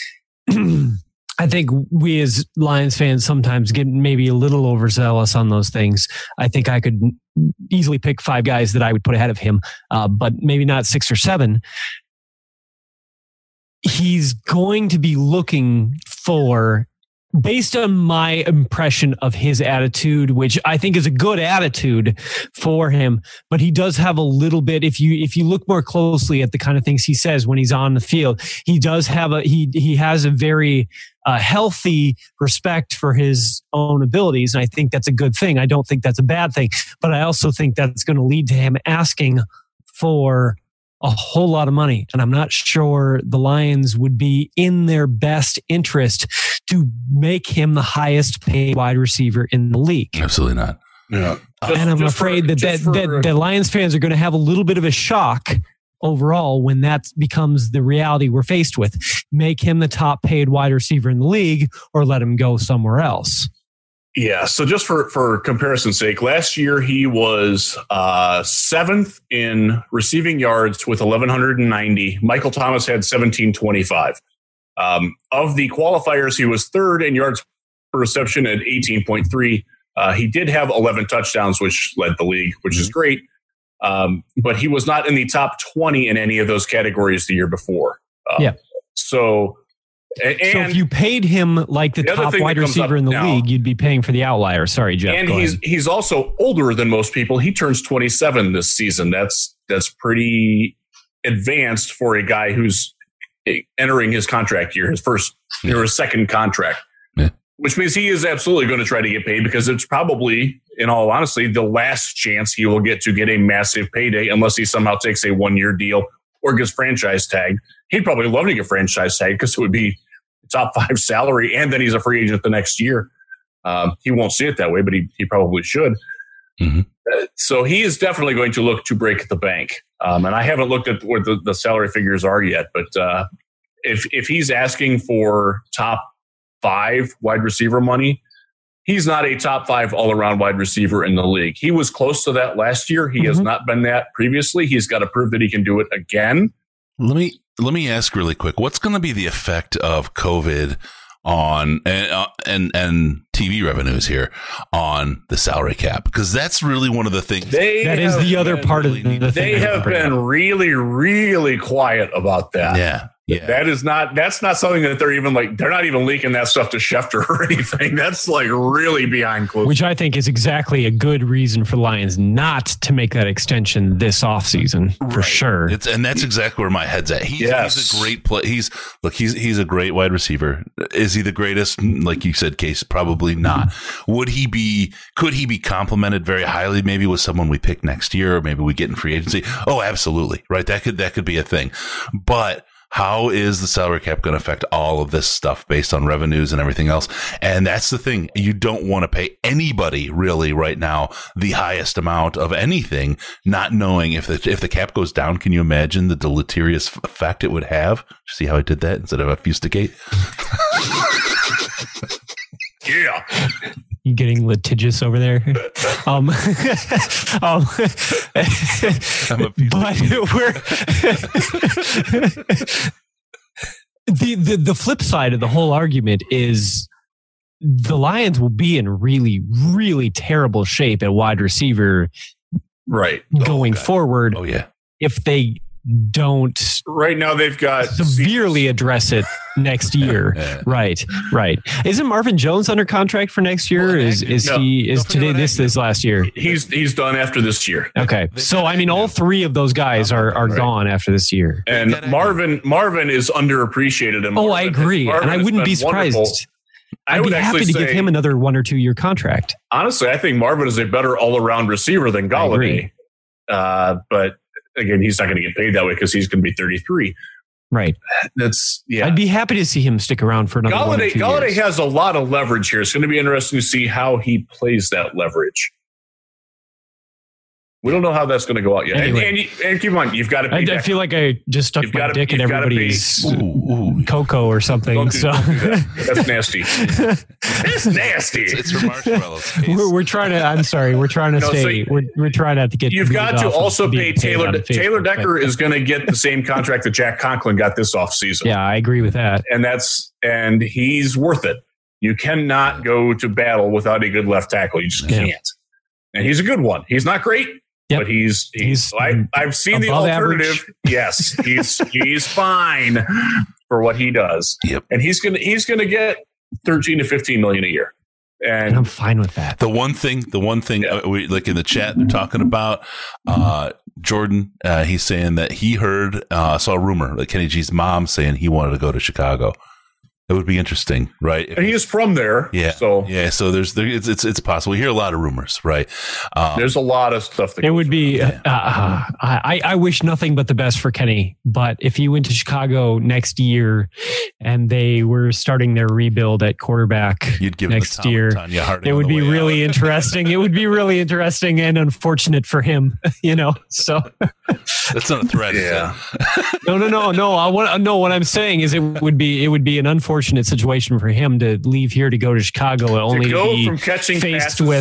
Speaker 6: I think we as Lions fans sometimes get maybe a little overzealous on those things. I think I could easily pick five guys that I would put ahead of him, uh, but maybe not six or seven. He's going to be looking for, based on my impression of his attitude, which I think is a good attitude for him, but he does have a little bit, if you if you look more closely at the kind of things he says when he's on the field, he does have a he he has a very uh, healthy respect for his own abilities, and I think that's a good thing. I don't think that's a bad thing, but I also think that's going to lead to him asking for a whole lot of money. And I'm not sure the Lions would be in their best interest to make him the highest paid wide receiver in the league.
Speaker 4: Absolutely not.
Speaker 5: Yeah.
Speaker 6: Just, and I'm afraid for, that, that, for, that, that Lions fans are going to have a little bit of a shock overall when that becomes the reality we're faced with. Make him the top paid wide receiver in the league or let him go somewhere else.
Speaker 5: Yeah, so just for, for comparison's sake, last year he was uh, seventh in receiving yards with eleven ninety. Michael Thomas had seventeen twenty-five. Um, of the qualifiers, he was third in yards per reception at eighteen point three. Uh, he did have eleven touchdowns, which led the league, which is great. Um, but he was not in the top twenty in any of those categories the year before. Um,
Speaker 6: yeah.
Speaker 5: So... And
Speaker 6: so if you paid him like the, the top wide receiver in the now, league, you'd be paying for the outlier. Sorry, Jeff.
Speaker 5: And he's
Speaker 6: ahead.
Speaker 5: he's also older than most people. He turns twenty-seven this season. That's that's pretty advanced for a guy who's entering his contract year, his first yeah. or his second contract, yeah. which means he is absolutely going to try to get paid because it's probably, in all honesty, the last chance he will get to get a massive payday unless he somehow takes a one-year deal or gets franchise tagged. He'd probably love to get franchise tagged because it would be top five salary, and then he's a free agent the next year. Um, he won't see it that way, but he, he probably should. Mm-hmm. Uh, so he is definitely going to look to break the bank. Um, and I haven't looked at what the, the salary figures are yet, but uh, if if he's asking for top five wide receiver money, he's not a top five all-around wide receiver in the league. He was close to that last year. He mm-hmm. has not been that previously. He's got to prove that he can do it again.
Speaker 4: Let me let me ask really quick. What's going to be the effect of COVID on and uh, and and T V revenues here on the salary cap? Because that's really one of the things.
Speaker 5: They
Speaker 6: that is the other part
Speaker 4: really
Speaker 6: of the, the
Speaker 5: They
Speaker 6: thing
Speaker 5: have been up. really, really quiet about that.
Speaker 4: Yeah. Yeah.
Speaker 5: That is not, that's not something that they're even like, they're not even leaking that stuff to Schefter or anything. That's like really behind closed.
Speaker 6: Which I think is exactly a good reason for the Lions not to make that extension this offseason for
Speaker 4: right.
Speaker 6: sure.
Speaker 4: It's, and that's exactly where my head's at. He's,
Speaker 5: yes.
Speaker 4: he's a great play. He's look, he's, he's a great wide receiver. Is he the greatest? Like you said, Case, probably not. Would he be, could he be complimented very highly? Maybe with someone we pick next year, or maybe we get in free agency. Oh, absolutely. Right. That could, that could be a thing, but how is the salary cap going to affect all of this stuff based on revenues and everything else? And that's the thing. You don't want to pay anybody really right now the highest amount of anything, not knowing if the, if the cap goes down. Can you imagine the deleterious effect it would have? See how I did that instead of a fustigate?
Speaker 5: Yeah.
Speaker 6: You getting litigious over there? um, um, but we're the, the the flip side of the whole argument is the Lions will be in really, really terrible shape at wide receiver,
Speaker 5: right?
Speaker 6: Going
Speaker 4: oh,
Speaker 6: forward.
Speaker 4: Oh yeah,
Speaker 6: if they don't
Speaker 5: right now they've got
Speaker 6: severely address it next year.
Speaker 4: yeah.
Speaker 6: Right, right. Isn't Marvin Jones under contract for next year? Well, is is no, he is today this this last year?
Speaker 5: He's he's done after this year.
Speaker 6: Okay, so I mean, all three of those guys are are right. gone after this year.
Speaker 5: And Marvin Marvin is underappreciated. And Marvin,
Speaker 6: oh, I agree,
Speaker 5: Marvin
Speaker 6: and I wouldn't be surprised.
Speaker 5: Wonderful.
Speaker 6: I'd be happy to say, give him another one or two year contract.
Speaker 5: Honestly, I think Marvin is a better all around receiver than Golladay. Uh, but again, he's not going to get paid that way because he's going to be thirty-three.
Speaker 6: Right.
Speaker 5: That's yeah.
Speaker 6: I'd be happy to see him stick around for another
Speaker 5: Golladay,
Speaker 6: one or two
Speaker 5: Golladay
Speaker 6: years.
Speaker 5: has a lot of leverage here. It's going to be interesting to see how he plays that leverage. We don't know how that's going to go out yet.
Speaker 6: Anyway.
Speaker 5: And, and, and keep in mind, you've got to.
Speaker 6: I, I feel like I just stuck
Speaker 5: You've
Speaker 6: my
Speaker 5: gotta-
Speaker 6: dick in
Speaker 5: you've gotta
Speaker 6: everybody's
Speaker 5: be-
Speaker 4: Ooh, ooh.
Speaker 6: cocoa or something.
Speaker 5: Don't do,
Speaker 6: so
Speaker 5: don't do that. That's nasty. It's nasty.
Speaker 4: It's, it's for marshmallows. Case.
Speaker 6: we're, we're trying to. I'm sorry. We're trying to
Speaker 5: No, so
Speaker 6: stay.
Speaker 5: you-
Speaker 6: we're we're trying not to get.
Speaker 5: You've got
Speaker 6: booted
Speaker 5: to
Speaker 6: off of
Speaker 5: also
Speaker 6: being
Speaker 5: pay
Speaker 6: paid
Speaker 5: Taylor.
Speaker 6: on Facebook,
Speaker 5: Taylor Decker
Speaker 6: but-
Speaker 5: is going to get the same contract that Jack Conklin got this offseason.
Speaker 6: Yeah, I agree with that.
Speaker 5: And that's and he's worth it. You cannot go to battle without a good left tackle. You just
Speaker 6: Yeah.
Speaker 5: can't. And he's a good one. He's not great,
Speaker 6: Yep.
Speaker 5: but he's he's.
Speaker 6: He's
Speaker 5: I, I've seen the
Speaker 6: above
Speaker 5: alternative.
Speaker 6: average.
Speaker 5: Yes, he's he's fine for what he does.
Speaker 4: Yep.
Speaker 5: And he's gonna he's gonna get thirteen to fifteen million a year.
Speaker 6: And
Speaker 5: And
Speaker 6: I'm fine with that.
Speaker 4: The one thing, the one thing,
Speaker 5: Yeah.
Speaker 4: uh, we like in the chat, they're talking about uh, Jordan. Uh, he's saying that he heard, uh, saw a rumor that Kenny G's mom saying he wanted to go to Chicago. It would be interesting, right? If-
Speaker 5: and he is from there.
Speaker 4: yeah.
Speaker 5: So
Speaker 4: yeah. So there's, there, it's, it's, it's possible. We hear a lot of rumors, right? Um,
Speaker 5: there's a lot of stuff that
Speaker 6: It
Speaker 5: goes
Speaker 6: would be.
Speaker 4: Yeah.
Speaker 6: Uh, uh, I I wish nothing but the best for Kenny. But if he went to Chicago next year, and they were starting their rebuild at quarterback
Speaker 4: you'd give
Speaker 6: next
Speaker 4: him a Tom-
Speaker 6: year,
Speaker 4: Tanya Harding
Speaker 6: it
Speaker 4: on
Speaker 6: would
Speaker 4: the
Speaker 6: be
Speaker 4: way
Speaker 6: really
Speaker 4: out.
Speaker 6: interesting. It would be really interesting and unfortunate for him. You know. So
Speaker 4: That's not a threat. is
Speaker 5: Yeah.
Speaker 4: it?
Speaker 6: no, no, no, no. I want no. What I'm saying is, it would be it would be an unfortunate situation for him to leave here to go to Chicago, only
Speaker 5: to
Speaker 6: to,
Speaker 5: go
Speaker 6: be
Speaker 5: from catching
Speaker 6: faced
Speaker 5: passes,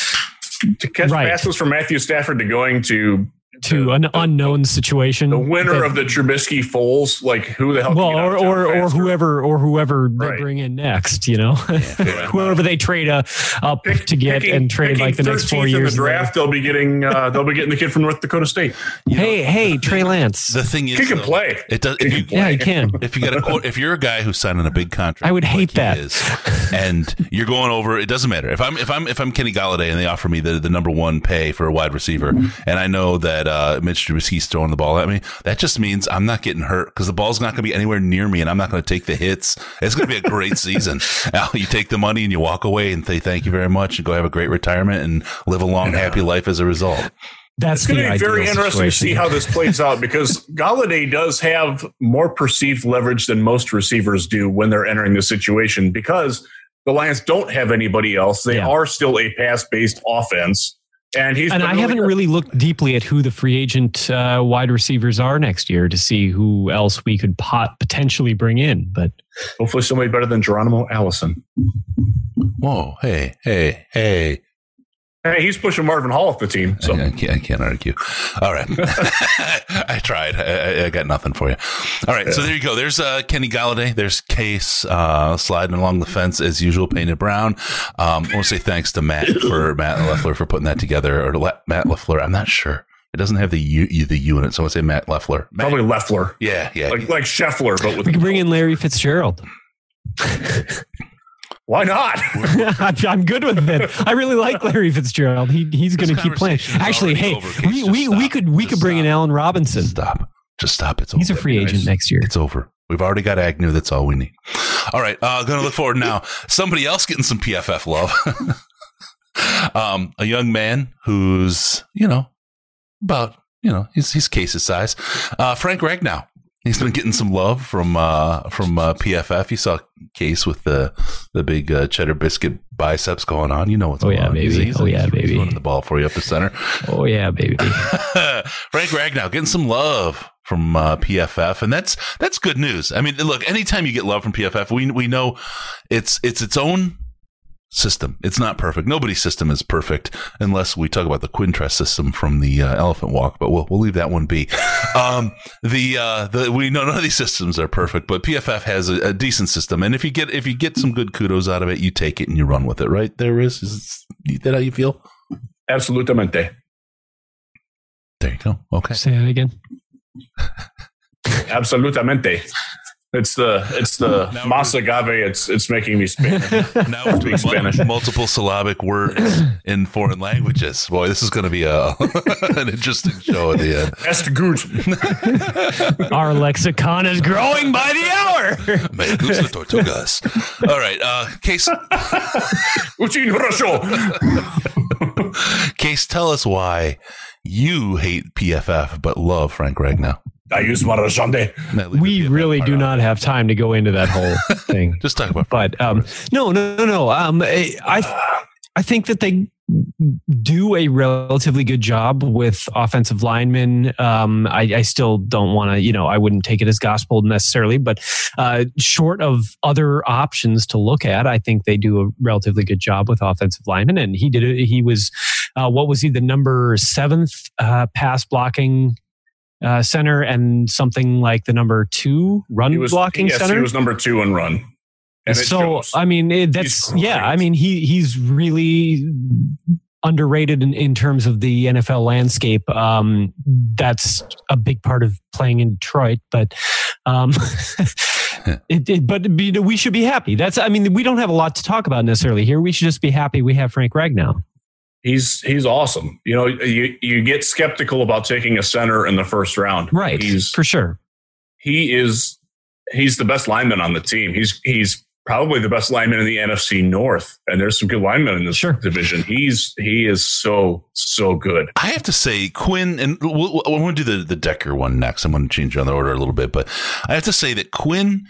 Speaker 6: with
Speaker 5: to catch
Speaker 6: right.
Speaker 5: passes from Matthew Stafford to going to
Speaker 6: to an unknown situation.
Speaker 5: the winner
Speaker 6: that-
Speaker 5: of the Trubisky Foles. Like who the hell? can
Speaker 6: well,
Speaker 5: get out
Speaker 6: or
Speaker 5: of town
Speaker 6: or, or
Speaker 5: faster?
Speaker 6: whoever or whoever they
Speaker 5: Right.
Speaker 6: bring in next, you know, whoever they trade uh, up
Speaker 5: Pick-
Speaker 6: to get
Speaker 5: picking-
Speaker 6: and trade
Speaker 5: picking
Speaker 6: like the next four
Speaker 5: thirteenth
Speaker 6: years.
Speaker 5: in the draft. They'll be getting. Uh, they'll be getting the kid from North Dakota State.
Speaker 6: Hey, hey, Trey Lance.
Speaker 4: The thing is,
Speaker 5: He can
Speaker 4: though,
Speaker 5: play.
Speaker 4: It does.
Speaker 5: He
Speaker 4: If
Speaker 5: can
Speaker 4: you,
Speaker 5: play.
Speaker 6: yeah, he can.
Speaker 4: if you got a quote, if you're a guy who's signing a big contract,
Speaker 6: I would
Speaker 4: like
Speaker 6: hate
Speaker 4: he
Speaker 6: that.
Speaker 4: is, and you're going over. It doesn't matter if I'm if I'm if I'm Kenny Galladay and they offer me the, the number one pay for a wide receiver, and I know that uh, Mitch Trubisky's throwing the ball at me. That just means I'm not getting hurt because the ball's not going to be anywhere near me, and I'm not going to take the hits. It's going to be a great season. Now, you take the money and you walk away and say thank you very much, and go have a great retirement and live a long, happy life as a result.
Speaker 6: That's
Speaker 5: It's going
Speaker 6: the
Speaker 5: to be very
Speaker 6: ideal
Speaker 5: interesting to
Speaker 6: situation.
Speaker 5: see how this plays out because Galladay does have more perceived leverage than most receivers do when they're entering the situation because the Lions don't have anybody else. They
Speaker 6: Yeah.
Speaker 5: are still a pass-based offense, and he's
Speaker 6: And
Speaker 5: been
Speaker 6: I haven't
Speaker 5: good.
Speaker 6: really looked deeply at who the free agent uh, wide receivers are next year to see who else we could pot potentially bring in. But
Speaker 5: Hopefully, somebody better than Geronimo Allison.
Speaker 4: Whoa, hey, hey, hey.
Speaker 5: Hey, he's pushing Marvin Hall off the team. So
Speaker 4: I, can't, I can't argue. All right. I tried. I, I got nothing for you. All right. So there you go. There's uh, Kenny Galladay. There's Case uh, sliding along the fence as usual, painted brown. Um, I want to say thanks to Matt for Matt Leffler for putting that together. Or Le- Matt Leffler. I'm not sure. It doesn't have the U, the U in it. So I want to say Matt Leffler. Matt,
Speaker 5: probably Leffler,
Speaker 4: Yeah. Yeah.
Speaker 5: like like Scheffler, but with
Speaker 6: we could bring in Larry Fitzgerald.
Speaker 5: why not?
Speaker 6: I'm, I'm good with it. I really like Larry Fitzgerald. He he's going to keep playing.
Speaker 4: conversation is
Speaker 6: Actually,
Speaker 4: already
Speaker 6: hey,
Speaker 4: over, Case.
Speaker 6: we
Speaker 4: Just
Speaker 6: we, we
Speaker 4: stop.
Speaker 6: could we
Speaker 4: Just
Speaker 6: could bring in
Speaker 4: stop.
Speaker 6: Allen Robinson.
Speaker 4: Stop. Just stop. It's
Speaker 6: He's a
Speaker 4: over.
Speaker 6: free
Speaker 5: Nice.
Speaker 6: agent next year.
Speaker 4: It's over. We've already got Agnew. That's all we need. All right. Uh, going to look forward now. Somebody else getting some P F F love. um, a young man who's, you know, about, you know, he's, he's Case's size. Uh, Frank Ragnow. He's been getting some love from uh, from uh, P F F. You saw Case with the the big uh, cheddar biscuit biceps going on. You know what's
Speaker 6: Oh,
Speaker 4: going
Speaker 6: yeah,
Speaker 4: on.
Speaker 6: baby.
Speaker 4: He's, he's,
Speaker 6: Oh, yeah,
Speaker 4: he's
Speaker 6: baby.
Speaker 4: running the ball for you up the center.
Speaker 6: Oh yeah, baby.
Speaker 4: Frank Ragnow getting some love from uh, P F F, and that's that's good news. I mean, look, anytime you get love from P F F, we we know it's it's its own system. It's not perfect. Nobody's system is perfect unless we talk about the Quintress system from the uh, Elephant Walk, but we'll we'll leave that one be. Um, the uh, the we know none of these systems are perfect, but P F F has a, a decent system, and if you get if you get some good kudos out of it, you take it and you run with it. Right there is is that how you feel?
Speaker 5: Absolutamente.
Speaker 4: There you go. Okay.
Speaker 6: Say that again.
Speaker 5: Absolutamente. It's the it's the
Speaker 4: Now
Speaker 5: masa agave. It's it's making me Spanish.
Speaker 4: Now we're doing
Speaker 5: Spanish.
Speaker 4: multiple syllabic words in foreign languages. Boy, this is going to be a an interesting show at the end.
Speaker 5: That's the good.
Speaker 6: Our lexicon is growing by the hour.
Speaker 4: Me gusta tortugas. All right, uh, Case.
Speaker 5: Uchin Rusho.
Speaker 4: Case, tell us why you hate P F F but love Frank Ragnow.
Speaker 5: I use Marajande.
Speaker 4: Now, leave the P
Speaker 6: We
Speaker 4: F F
Speaker 6: really
Speaker 4: part
Speaker 6: do
Speaker 4: out.
Speaker 6: not have time to go into that whole thing.
Speaker 4: Just talk about.
Speaker 6: But um, no, no, no, no. Um, I I think that they do a relatively good job with offensive linemen. Um, I, I still don't want to, you know, I wouldn't take it as gospel necessarily, but uh, short of other options to look at, I think they do a relatively good job with offensive linemen. And he did it. He was, uh, what was he, the number seventh uh, pass blocking uh, center and something like the number two run
Speaker 5: was,
Speaker 6: blocking
Speaker 5: yes,
Speaker 6: center?
Speaker 5: He was number two in run. And
Speaker 6: so,
Speaker 5: shows.
Speaker 6: I mean, it, that's, yeah, I mean, he he's really underrated in, in terms of the N F L landscape. Um, that's a big part of playing in Detroit, but, um, it, it, but you know, we should be happy. That's, I mean, we don't have a lot to talk about necessarily here. We should just be happy we have Frank Ragnow.
Speaker 5: He's he's awesome. You know, you, you get skeptical about taking a center in the first round.
Speaker 6: Right.
Speaker 5: He's
Speaker 6: for sure.
Speaker 5: He is, he's the best lineman on the team. He's, he's, probably the best lineman in the N F C North, and there's some good linemen in this
Speaker 6: sure.
Speaker 5: division. He's he is so so good.
Speaker 4: I have to say, Quinn, and we'll, we'll, we'll do the the Decker one next. I'm going to change on the order a little bit, but I have to say that Quinn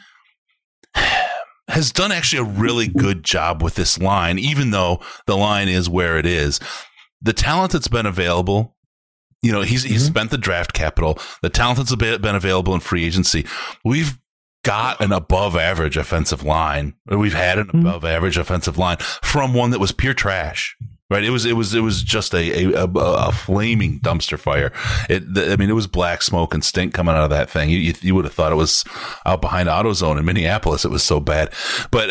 Speaker 4: has done actually a really good job with this line, even though the line is where it is. The talent that's been available. You know, he's he's mm-hmm. spent the draft capital. The talent that's been available in free agency. We've got an above average offensive line. We've had an above average offensive line from one that was pure trash, right? It was, it was, it was just a, a, a, a flaming dumpster fire. It, the, I mean, it was black smoke and stink coming out of that thing. You, you, you would have thought it was out behind AutoZone in Minneapolis. It was so bad, but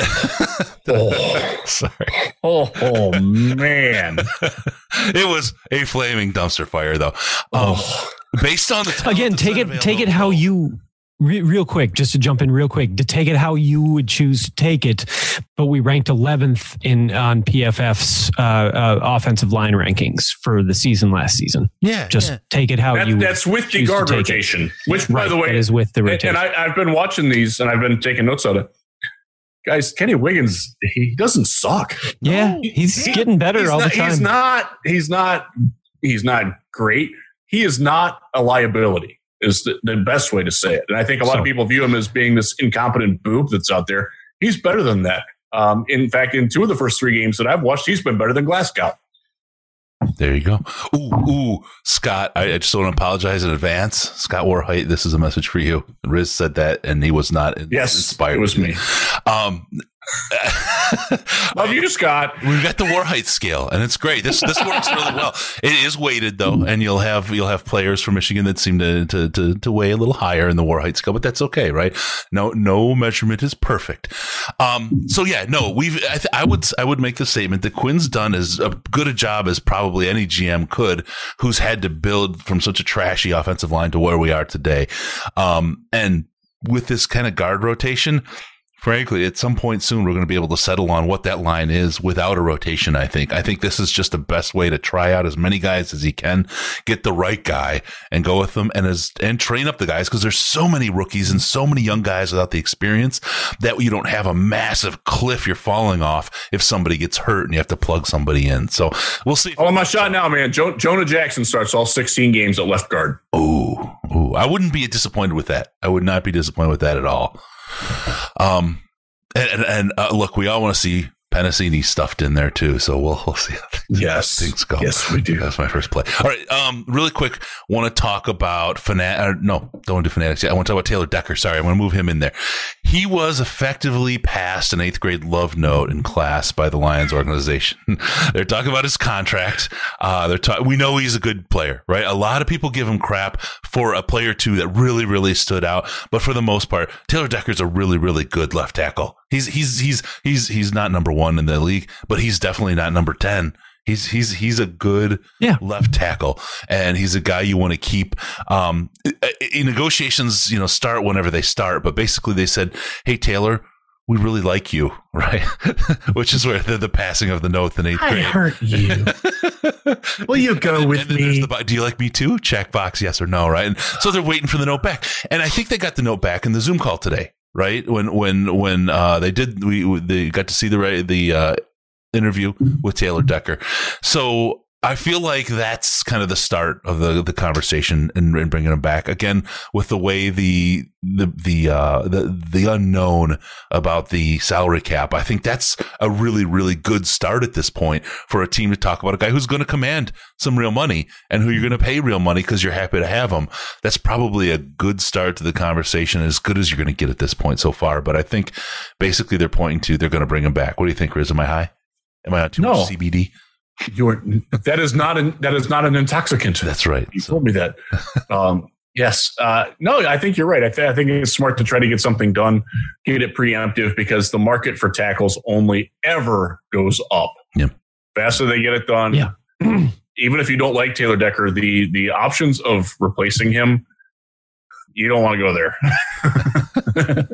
Speaker 5: oh,
Speaker 4: sorry.
Speaker 5: Oh, oh man.
Speaker 4: It was a flaming dumpster fire though. Um,
Speaker 6: oh.
Speaker 4: Based on the,
Speaker 6: again, take it, take it how you, real quick, just to jump in real quick, to take it how you would choose to take it, but we ranked eleventh in on P F F's uh, uh, offensive line rankings for the season last season.
Speaker 4: Yeah,
Speaker 6: just
Speaker 4: yeah.
Speaker 6: take it how
Speaker 5: that,
Speaker 6: you.
Speaker 5: That's with the guard rotation, it. which, by
Speaker 6: right,
Speaker 5: the way,
Speaker 6: that is with the rotation.
Speaker 5: And I, I've been watching these, and I've been taking notes on it. Guys, Kenny Wiggins, he doesn't suck.
Speaker 6: Yeah,
Speaker 5: no,
Speaker 6: he's
Speaker 5: he,
Speaker 6: getting better
Speaker 5: he's
Speaker 6: all
Speaker 5: not,
Speaker 6: the time.
Speaker 5: He's not. He's not. He's not great. He is not a liability. Is the, the best way to say it. And I think a lot
Speaker 6: so,
Speaker 5: of people view him as being this incompetent boob that's out there. He's better than that. Um, in fact, in two of the first three games that I've watched, he's been better than Glasgow.
Speaker 4: There you go. Ooh, ooh, Scott, I, I just want to apologize in advance. Scott Warhite, this is a message for you. Riz said that, and he was not
Speaker 5: yes,
Speaker 4: inspired.
Speaker 5: It was me.
Speaker 4: Um,
Speaker 5: Love you, Scott.
Speaker 4: We've got the Warhite scale, and it's great. This this works really well. It is weighted though, and you'll have you'll have players from Michigan that seem to to to, to weigh a little higher in the Warhite scale, but that's okay, right? No no measurement is perfect. Um, so yeah, no, we've I, th- I would I would make the statement that Quinn's done as a good a job as probably any G M could, who's had to build from such a trashy offensive line to where we are today, um, and with this kind of guard rotation. Frankly, at some point soon, we're going to be able to settle on what that line is without a rotation, I think. I think this is just the best way to try out as many guys as he can, get the right guy, and go with them, and as and train up the guys, because there's so many rookies and so many young guys without the experience that you don't have a massive cliff you're falling off if somebody gets hurt and you have to plug somebody in. So we'll see.
Speaker 5: Oh, my shot now, man. Jo- Jonah Jackson starts all sixteen games at left guard.
Speaker 4: Ooh, ooh. I wouldn't be disappointed with that. I would not be disappointed with that at all. Um, and, and, and uh, look, we all want to see Penasini stuffed in there too, so we'll we'll see how
Speaker 5: yes.
Speaker 4: things go.
Speaker 5: Yes, we do.
Speaker 4: That's my first play. All right, um, really quick, want to talk about Fanatics. No, don't want to do Fanatics yet. I want to talk about Taylor Decker. Sorry, I'm going to move him in there. He was effectively passed an eighth grade love note in class by the Lions organization. They're talking about his contract. Uh, they're ta- we know he's a good player, right? A lot of people give him crap for a play or two that really, really stood out, but for the most part, Taylor Decker's a really, really good left tackle. He's he's he's he's he's not number one in the league, but he's definitely not number ten. He's he's he's a good
Speaker 6: yeah.
Speaker 4: left tackle, and he's a guy you want to keep. Um, in negotiations, you know, start whenever they start. But basically, they said, "Hey Taylor, we really like you," right? Which is where the, the passing of the note in eighth
Speaker 7: I
Speaker 4: grade.
Speaker 7: I hurt you. Will you go with
Speaker 4: and
Speaker 7: me?
Speaker 4: The, do you like me too? Check box, yes or no, right? And so they're waiting for the note back, and I think they got the note back in the Zoom call today. Right when when when uh, they did, we they got to see the the uh, interview with Taylor Decker. So I feel like that's kind of the start of the the conversation and, and bringing him back again with the way the the the uh, the the unknown about the salary cap. I think that's a really really good start at this point for a team to talk about a guy who's going to command some real money and who you're going to pay real money because you're happy to have him. That's probably a good start to the conversation, as good as you're going to get at this point so far. But I think basically they're pointing to they're going to bring him back. What do you think, Riz? Am I high? Am I on too
Speaker 5: No.
Speaker 4: much C B D?
Speaker 5: You are, that is not an that is not an intoxicant.
Speaker 4: That's right.
Speaker 5: You told me that. um, yes. Uh, no, I think you're right. I, th- I think it's smart to try to get something done, get it preemptive, because the market for tackles only ever goes up.
Speaker 4: Yeah.
Speaker 5: Faster they get it done.
Speaker 6: Yeah.
Speaker 5: Even if you don't like Taylor Decker, the the options of replacing him, you don't want to go there.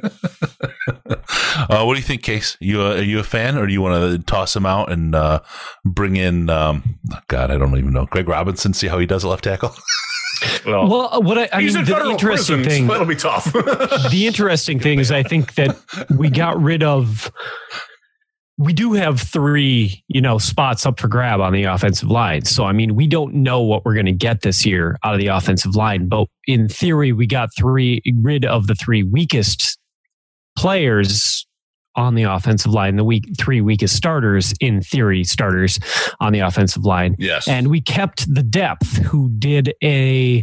Speaker 4: uh, what do you think, Case? You uh, are you a fan, or do you want to toss him out and uh, bring in? Um, oh God, I don't even know. Greg Robinson. See how he does at left tackle.
Speaker 5: well,
Speaker 6: Well, what I, I
Speaker 5: he's
Speaker 6: mean,
Speaker 5: in
Speaker 6: the
Speaker 5: federal
Speaker 6: interesting
Speaker 5: prison,
Speaker 6: thing,
Speaker 5: so that'll be tough.
Speaker 6: the interesting thing is, I think that we got rid of. We do have three, you know, spots up for grab on the offensive line. So, I mean, we don't know what we're going to get this year out of the offensive line, but in theory, we got three rid of the three weakest players on the offensive line, the weak three weakest starters, in theory, starters on the offensive line.
Speaker 5: Yes.
Speaker 6: And we kept the depth, who did a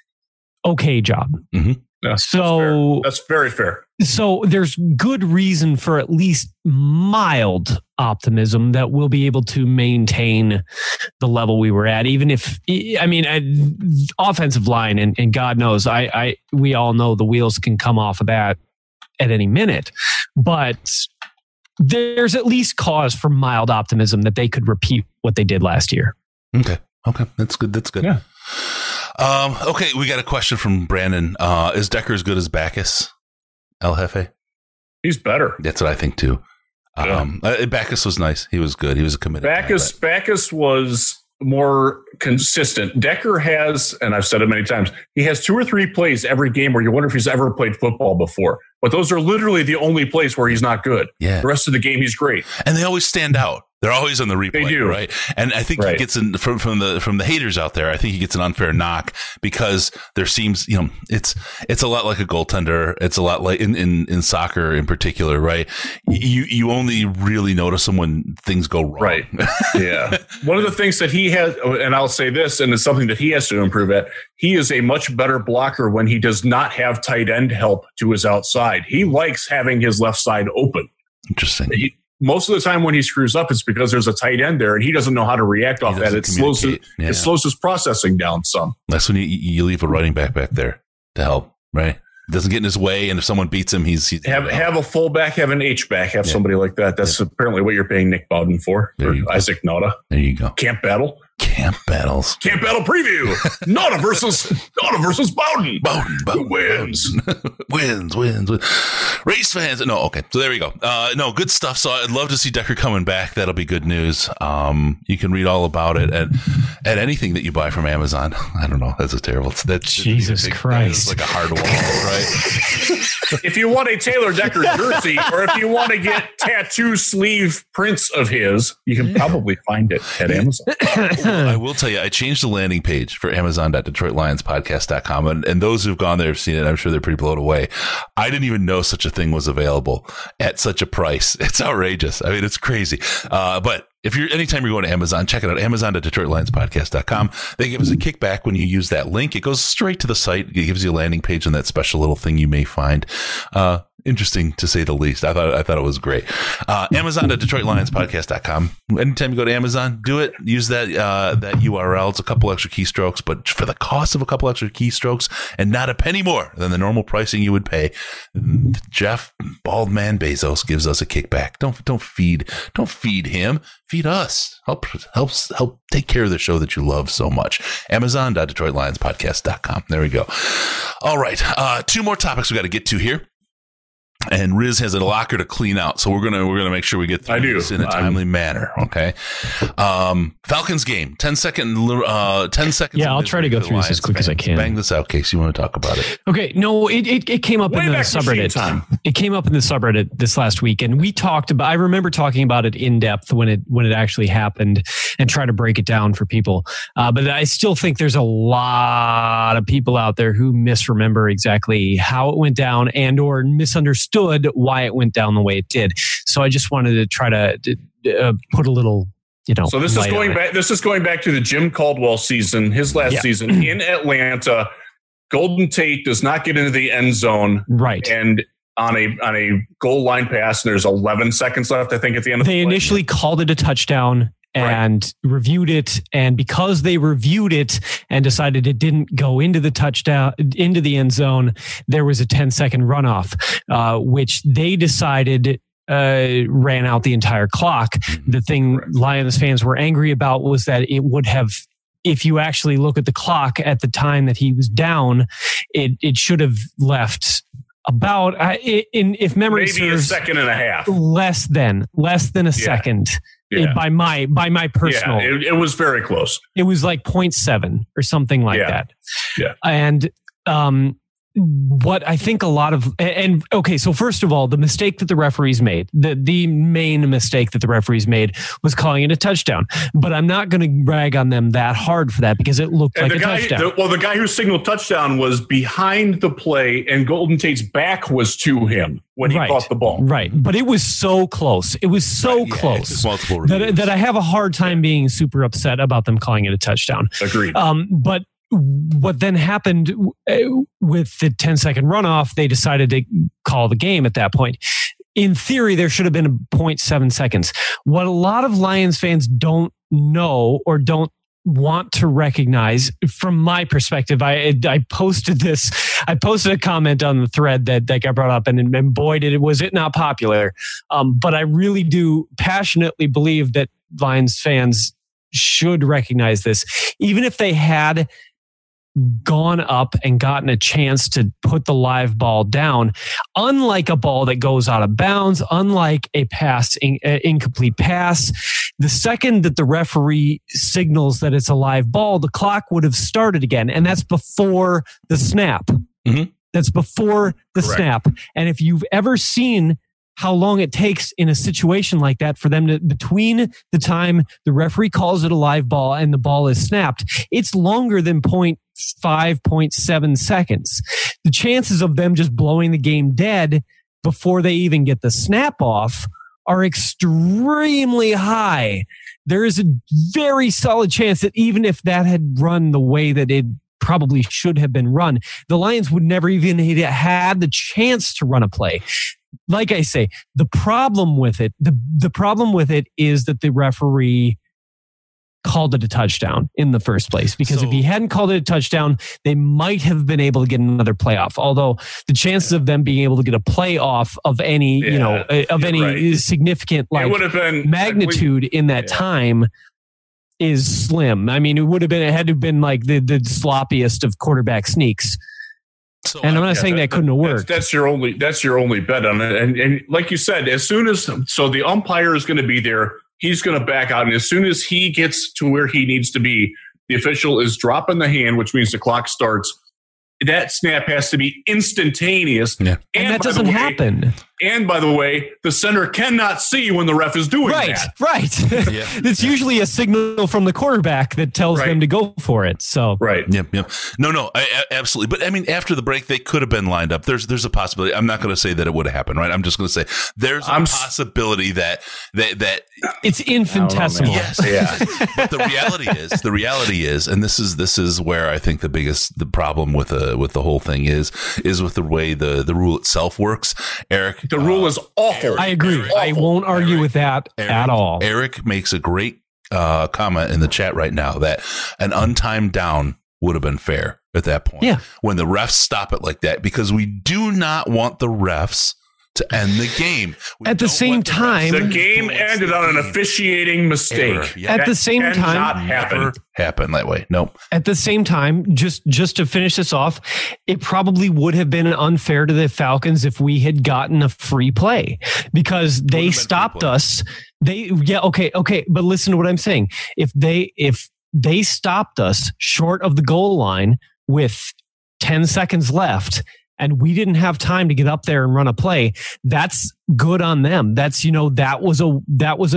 Speaker 6: okay job.
Speaker 4: Mm-hmm.
Speaker 5: Yeah,
Speaker 6: So
Speaker 5: that's, that's very fair.
Speaker 6: So there's good reason for at least mild optimism that we'll be able to maintain the level we were at, even if, I mean, I, offensive line, and, and God knows, I, I, we all know the wheels can come off of that at any minute, but there's at least cause for mild optimism that they could repeat what they did last year.
Speaker 4: Okay. Okay. That's good. That's good.
Speaker 5: Yeah.
Speaker 4: Um, okay. We got a question from Brandon. Uh, is Decker as good as Backus? El Jefe?
Speaker 5: He's better.
Speaker 4: That's what I think too.
Speaker 5: Yeah.
Speaker 4: Um, uh, Backus was nice. He was good. He was a committed.
Speaker 5: Backus, Backus was more consistent. Decker has, and I've said it many times, he has two or three plays every game where you wonder if he's ever played football before. But those are literally the only plays where he's not good.
Speaker 4: Yeah.
Speaker 5: The rest of the game, he's great.
Speaker 4: And they always stand out. They're always on the replay,
Speaker 5: They do.
Speaker 4: right? And I think
Speaker 5: Right.
Speaker 4: he gets in from from the from the haters out there. I think he gets an unfair knock because there seems, you know, it's it's a lot like a goaltender. It's a lot like in, in, in soccer in particular, right? You you only really notice them when things go wrong,
Speaker 5: Right. Yeah. One of the things that he has, and I'll say this, and it's something that he has to improve at, he is a much better blocker when he does not have tight end help to his outside. He likes having his left side open.
Speaker 4: Interesting.
Speaker 5: He, most of the time when he screws up, it's because there's a tight end there and he doesn't know how to react off that.
Speaker 4: doesn't
Speaker 5: It slows, his,
Speaker 4: communicate. Yeah.
Speaker 5: it slows his processing down some.
Speaker 4: That's when you you leave a running back back there to help, right? Doesn't get in his way, and if someone beats him, he's, he's
Speaker 5: Have have a fullback, have an H-back, have
Speaker 4: Yeah.
Speaker 5: somebody like that. That's apparently what you're paying Nick Bowden for,
Speaker 4: There
Speaker 5: or
Speaker 4: you go.
Speaker 5: Isaac Nauta.
Speaker 4: There you go.
Speaker 5: Camp Battle.
Speaker 4: Camp battles.
Speaker 5: Camp Battle preview. Nauta versus Nauta versus Bowden.
Speaker 4: Bowden, Bowden
Speaker 5: Who wins?
Speaker 4: wins, wins, wins. Race fans. No, okay. So there we go. Uh, no, good stuff. So I'd love to see Decker coming back. That'll be good news. Um, you can read all about it at, at anything that you buy from Amazon. I don't know. That's a terrible. That's
Speaker 6: Jesus
Speaker 4: big,
Speaker 6: Christ.
Speaker 4: That is like a hard wall, right?
Speaker 5: If you want a Taylor Decker jersey, or if you want to get tattoo sleeve prints of his, you can probably find it at Amazon.
Speaker 4: I will tell you, I changed the landing page for Amazon dot Detroit Lions Podcast dot com, and, and those who've gone there have seen it. I'm sure they're pretty blown away. I didn't even know such a thing was available at such a price. It's outrageous. I mean, it's crazy. Uh, but if you're anytime you're going to Amazon, check it out. Amazon dot Detroit Lions Podcast dot com. They give us a kickback when you use that link. It goes straight to the site. It gives you a landing page and that special little thing you may find. Uh, interesting to say the least. I thought I thought it was great. Uh, Amazon dot Detroit Lions Podcast dot com. Anytime you go to Amazon, do it. Use that uh, that U R L. It's a couple extra keystrokes, but for the cost of a couple extra keystrokes and not a penny more than the normal pricing you would pay, Jeff Baldman Bezos gives us a kickback. Don't don't feed don't feed him. Feed us. Help helps help take care of the show that you love so much. Amazon dot Detroit Lions Podcast dot com. There we go. All right. Uh, two more topics we got to get to here. And Riz has a locker to clean out, so we're gonna we're gonna make sure we get through
Speaker 5: I do.
Speaker 4: this in a timely
Speaker 5: I'm,
Speaker 4: manner. Okay, um, Falcons game, ten second, uh, ten seconds.
Speaker 6: Yeah, I'll try to go through this as quick as I can.
Speaker 4: Bang this out, Case. You want to talk about it?
Speaker 6: Okay, no, it it, it came up in the
Speaker 5: Wayback Machine
Speaker 6: subreddit.
Speaker 5: time.
Speaker 6: It came up in the subreddit this last week, and we talked about. I remember talking about it in depth when it when it actually happened, and try to break it down for people. Uh, but I still think there's a lot of people out there who misremember exactly how it went down and or misunderstood why it went down the way it did. So I just wanted to try to, to uh, put a little, you know.
Speaker 5: So this is going back. This is going back to the Jim Caldwell season, his last
Speaker 6: yeah.
Speaker 5: season in Atlanta. Golden Tate does not get into the end zone,
Speaker 6: right?
Speaker 5: And on a on a goal line pass, and there's eleven seconds left, I think, at the end of the
Speaker 6: They
Speaker 5: play.
Speaker 6: initially called it a touchdown and right. reviewed it, and because they reviewed it and decided it didn't go into the touchdown into the end zone, there was a ten second runoff, uh, which they decided uh, ran out the entire clock. The thing right. Lions fans were angry about was that it would have. If you actually look at the clock at the time that he was down, it it should have left about uh, in if memory
Speaker 5: maybe
Speaker 6: serves,
Speaker 5: a second and a half,
Speaker 6: less than less than a yeah. second yeah. It, by my by my personal.
Speaker 5: Yeah, it, it was very close.
Speaker 6: It was like zero point seven or something like
Speaker 5: yeah.
Speaker 6: that.
Speaker 5: Yeah,
Speaker 6: and um. What I think a lot of and okay, so first of all, the mistake that the referees made, the the main mistake that the referees made was calling it a touchdown. But I'm not going to rag on them that hard for that because it looked
Speaker 5: and
Speaker 6: like
Speaker 5: the
Speaker 6: a
Speaker 5: guy,
Speaker 6: touchdown.
Speaker 5: The, well, the guy who signaled touchdown was behind the play, and Golden Tate's back was to him when he
Speaker 6: right.
Speaker 5: caught the ball.
Speaker 6: Right, but it was so close. It was so right. close
Speaker 4: yeah, multiple
Speaker 6: that that I have a hard time being super upset about them calling it a touchdown.
Speaker 5: Agreed.
Speaker 6: Um, but. What then happened with the ten second runoff, they decided to call the game at that point. In theory, there should have been a zero point seven seconds. What a lot of Lions fans don't know or don't want to recognize, from my perspective, I I posted this, I posted a comment on the thread that, that got brought up, and, and boy, did it, was it not popular. Um, but I really do passionately believe that Lions fans should recognize this. Even if they had gone up and gotten a chance to put the live ball down, unlike a ball that goes out of bounds, unlike a pass, in, uh, incomplete pass, the second that the referee signals that it's a live ball, the clock would have started again. And that's before the snap.
Speaker 4: Mm-hmm.
Speaker 6: That's before the Correct. snap. And if you've ever seen how long it takes in a situation like that for them to, between the time the referee calls it a live ball and the ball is snapped, it's longer than point five, point seven seconds. The chances of them just blowing the game dead before they even get the snap off are extremely high. There is a very solid chance that even if that had run the way that it probably should have been run, the Lions would never even have had the chance to run a play. Like I say, the problem with it, the, the problem with it is that the referee called it a touchdown in the first place. Because so, if he hadn't called it a touchdown, they might have been able to get another playoff. Although the chances of them being able to get a playoff of any, yeah, you know, of any right. significant like
Speaker 5: it would have been,
Speaker 6: magnitude in that yeah. time is slim. I mean, it would have been, it had to have been like the, the sloppiest of quarterback sneaks. So, and I'm not yeah, saying that, that couldn't have worked.
Speaker 5: That's, that's your only. That's your only bet on it. And, and like you said, as soon as so the umpire is going to be there, he's going to back out, and as soon as he gets to where he needs to be, the official is dropping the hand, which means the clock starts. That snap has to be instantaneous,
Speaker 6: yeah. and, and that doesn't way, happen.
Speaker 5: And by the way, the center cannot see when the ref is doing
Speaker 6: right,
Speaker 5: that.
Speaker 6: Right, right. Yeah. It's yeah. usually a signal from the quarterback that tells right. them to go for it. So,
Speaker 5: right.
Speaker 4: Yep. Yep. No, no, I, I, absolutely. But I mean, after the break, they could have been lined up. There's, there's a possibility. I'm not going to say that it would have happened. Right. I'm just going to say there's a I'm, possibility that that that
Speaker 6: it's infinitesimal.
Speaker 4: Know, yes. Yeah. But the reality is, the reality is, and this is this is where I think the biggest the problem with the with the whole thing is is with the way the the rule itself works. Eric.
Speaker 5: The rule is awful.
Speaker 6: I agree.
Speaker 5: Awful.
Speaker 6: I won't argue
Speaker 4: Eric,
Speaker 6: with that
Speaker 4: Eric,
Speaker 6: at all.
Speaker 4: Eric makes a great uh, comment in the chat right now that an untimed down would have been fair at that point.
Speaker 6: Yeah.
Speaker 4: When the refs stop it like that, because we do not want the refs to end the game. We
Speaker 6: At the same the time,
Speaker 5: the game ended on an officiating mistake.
Speaker 4: Yeah.
Speaker 6: At the same
Speaker 5: that
Speaker 6: time,
Speaker 5: not happen.
Speaker 4: happen that way. Nope.
Speaker 6: At the same time, just just to finish this off, it probably would have been unfair to the Falcons if we had gotten a free play because they stopped us. They yeah okay okay, but listen to what I'm saying. If they if they stopped us short of the goal line with ten seconds left, and we didn't have time to get up there and run a play, that's good on them. That's, you know, that was a, that was a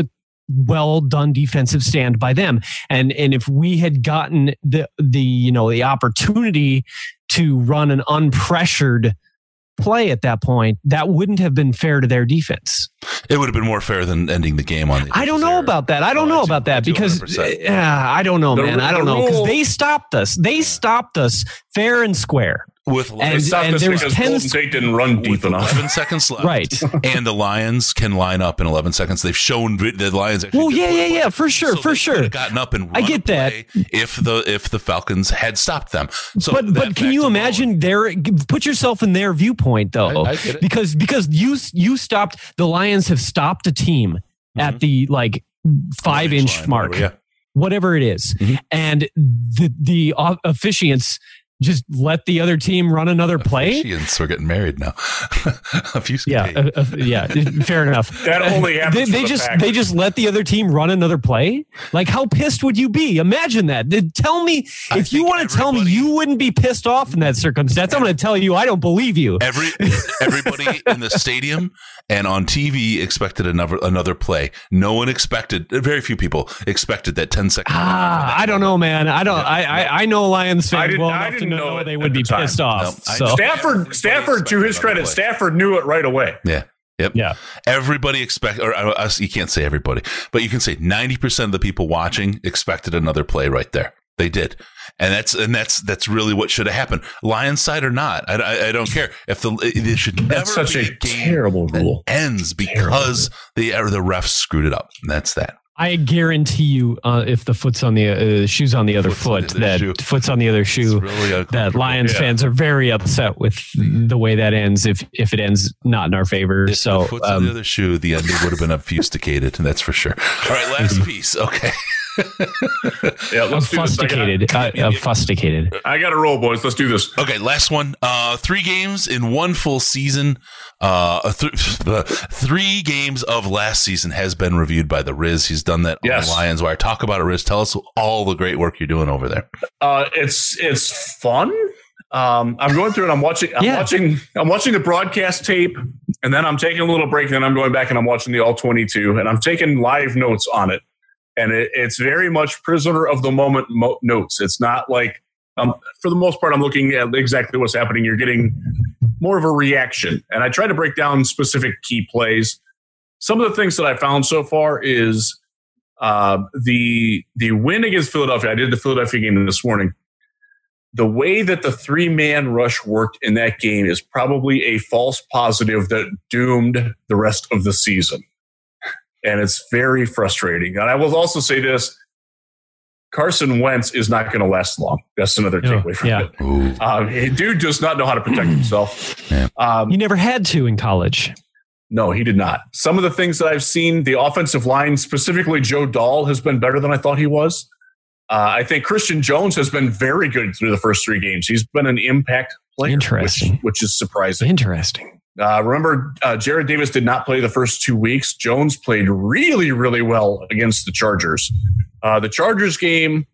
Speaker 6: well done defensive stand by them. And and if we had gotten the the you know the opportunity to run an unpressured play at that point, that wouldn't have been fair to their defense.
Speaker 4: It would have been more fair than ending the game on the
Speaker 6: I don't know
Speaker 4: error.
Speaker 6: about that. I don't
Speaker 4: Oh,
Speaker 6: know
Speaker 4: I
Speaker 6: about that because yeah, I don't know,
Speaker 5: The-
Speaker 6: man. I
Speaker 5: the
Speaker 6: don't know because
Speaker 5: rule-
Speaker 6: they stopped us. They stopped us fair and square.
Speaker 4: with
Speaker 6: And-
Speaker 5: They stopped
Speaker 6: and
Speaker 5: us
Speaker 6: there's
Speaker 5: because
Speaker 6: ten
Speaker 5: Golden State didn't run deep
Speaker 4: with
Speaker 5: enough.
Speaker 4: eleven seconds left.
Speaker 6: Right.
Speaker 4: And the Lions can line up in eleven seconds. They've shown vi- the Lions actually.
Speaker 6: Well,
Speaker 4: did
Speaker 6: yeah,
Speaker 4: put
Speaker 6: yeah,
Speaker 4: up
Speaker 6: yeah,
Speaker 4: play.
Speaker 6: for sure,
Speaker 4: So
Speaker 6: for
Speaker 4: they
Speaker 6: sure.
Speaker 4: could have gotten up and run
Speaker 6: I get
Speaker 4: a play
Speaker 6: that.
Speaker 4: if the if the Falcons had stopped them. So
Speaker 6: but
Speaker 4: that
Speaker 6: but can
Speaker 4: fact
Speaker 6: you
Speaker 4: alone-
Speaker 6: imagine their put yourself in their viewpoint though?
Speaker 4: I- I get it.
Speaker 6: Because because you you stopped the Lions have stopped a team at the like five
Speaker 4: One-inch
Speaker 6: inch
Speaker 4: line,
Speaker 6: mark,
Speaker 4: whatever, yeah.
Speaker 6: whatever it is.
Speaker 4: Mhm.
Speaker 6: And the the o- officiants just let the other team run another play.
Speaker 4: Officiants, we're getting married now. A few
Speaker 6: Yeah, uh, uh, yeah, fair enough.
Speaker 5: That only happens
Speaker 6: They,
Speaker 5: for
Speaker 6: they
Speaker 5: the
Speaker 6: just
Speaker 5: Packers.
Speaker 6: they just let the other team run another play. Like, how pissed would you be? Imagine that. Then tell me
Speaker 4: I
Speaker 6: if you
Speaker 4: think
Speaker 6: want to tell me
Speaker 4: everybody-
Speaker 6: you wouldn't be pissed off in that circumstance. I'm going to tell you I don't believe you.
Speaker 4: Every everybody in the stadium and on T V expected another another play. No one expected. Very few people expected that ten seconds.
Speaker 6: Ah, I don't know, man. I don't. I I, I know Lions
Speaker 5: I
Speaker 6: fans
Speaker 5: didn't-
Speaker 6: well
Speaker 5: I
Speaker 6: enough to
Speaker 5: didn't
Speaker 6: know,
Speaker 5: know it
Speaker 6: they
Speaker 5: at
Speaker 6: would
Speaker 5: the
Speaker 6: be
Speaker 5: time.
Speaker 6: pissed off.
Speaker 4: No, I-
Speaker 6: so
Speaker 5: Stafford,
Speaker 4: Everybody
Speaker 5: Stafford, to his
Speaker 4: expected
Speaker 5: credit,
Speaker 4: another play.
Speaker 5: Stafford knew it right away.
Speaker 4: Yeah. Yep.
Speaker 6: yeah,
Speaker 4: Everybody expect, or uh, us, you can't say everybody, but you can say ninety percent of the people watching expected another play right there. They did. And that's, and that's, that's really what should have happened. Lions side or not. I, I, I don't care if the, it should never
Speaker 5: That's such
Speaker 4: be
Speaker 5: a
Speaker 4: a game
Speaker 5: terrible
Speaker 4: that
Speaker 5: rule.
Speaker 4: ends because the, or the refs screwed it up. And that's that.
Speaker 6: I guarantee you, uh, if the foot's on the uh, shoe's on the other
Speaker 4: Foot's on the
Speaker 6: foot,
Speaker 4: other
Speaker 6: that
Speaker 4: shoe.
Speaker 6: foot's on the other shoe.
Speaker 4: It's really
Speaker 6: That
Speaker 4: uncomfortable.
Speaker 6: Lions
Speaker 5: Yeah.
Speaker 6: fans are very upset with the way that ends. If if it ends not in our favor,
Speaker 4: If
Speaker 6: so
Speaker 4: the foot's on the
Speaker 6: um,
Speaker 4: other shoe, the ending would have been obfuscated, and that's for sure. All right, last piece. Okay.
Speaker 5: Yeah, let's do this. I got,
Speaker 6: fusticated, uh, uh, fusticated.
Speaker 5: I got to roll, boys. Let's do this.
Speaker 4: Okay, last one. Uh, three games in one full season. Uh, th- three games of last season has been reviewed by the Riz. He's done that
Speaker 5: Yes.
Speaker 4: on Lions Wire. Talk about it, Riz. Tell us all the great work you're doing over there.
Speaker 5: Uh, it's it's fun. Um, I'm going through and I'm watching. I'm
Speaker 6: Yeah.
Speaker 5: watching. I'm watching the broadcast tape, and then I'm taking a little break. And then I'm going back and I'm watching the all twenty-two, and I'm taking live notes on it. And it, it's very much prisoner of the moment mo- notes. It's not like, um, for the most part, I'm looking at exactly what's happening. You're getting more of a reaction, and I try to break down specific key plays. Some of the things that I found so far is uh, the the win against Philadelphia. I did the Philadelphia game this morning. The way that the three-man rush worked in that game is probably a false positive that doomed the rest of the season. And it's very frustrating. And I will also say this, Carson Wentz is not going to last long. That's another
Speaker 6: Yeah,
Speaker 5: takeaway from
Speaker 6: yeah.
Speaker 5: it. Um, he- dude does not know how to protect himself.
Speaker 4: Yeah.
Speaker 5: Um,
Speaker 6: You never had to in college.
Speaker 5: no, he did not. Some of the things that I've seen, the offensive line, specifically Joe Dahl, has been better than I thought he was. Uh, I think Christian Jones has been very good through the first three games. He's been an impact player,
Speaker 6: Interesting.
Speaker 5: which, which is surprising.
Speaker 6: Interesting.
Speaker 5: Uh, remember, uh, Jared Davis did not play the first two weeks. Jones played really, really well against the Chargers. Uh, the Chargers game,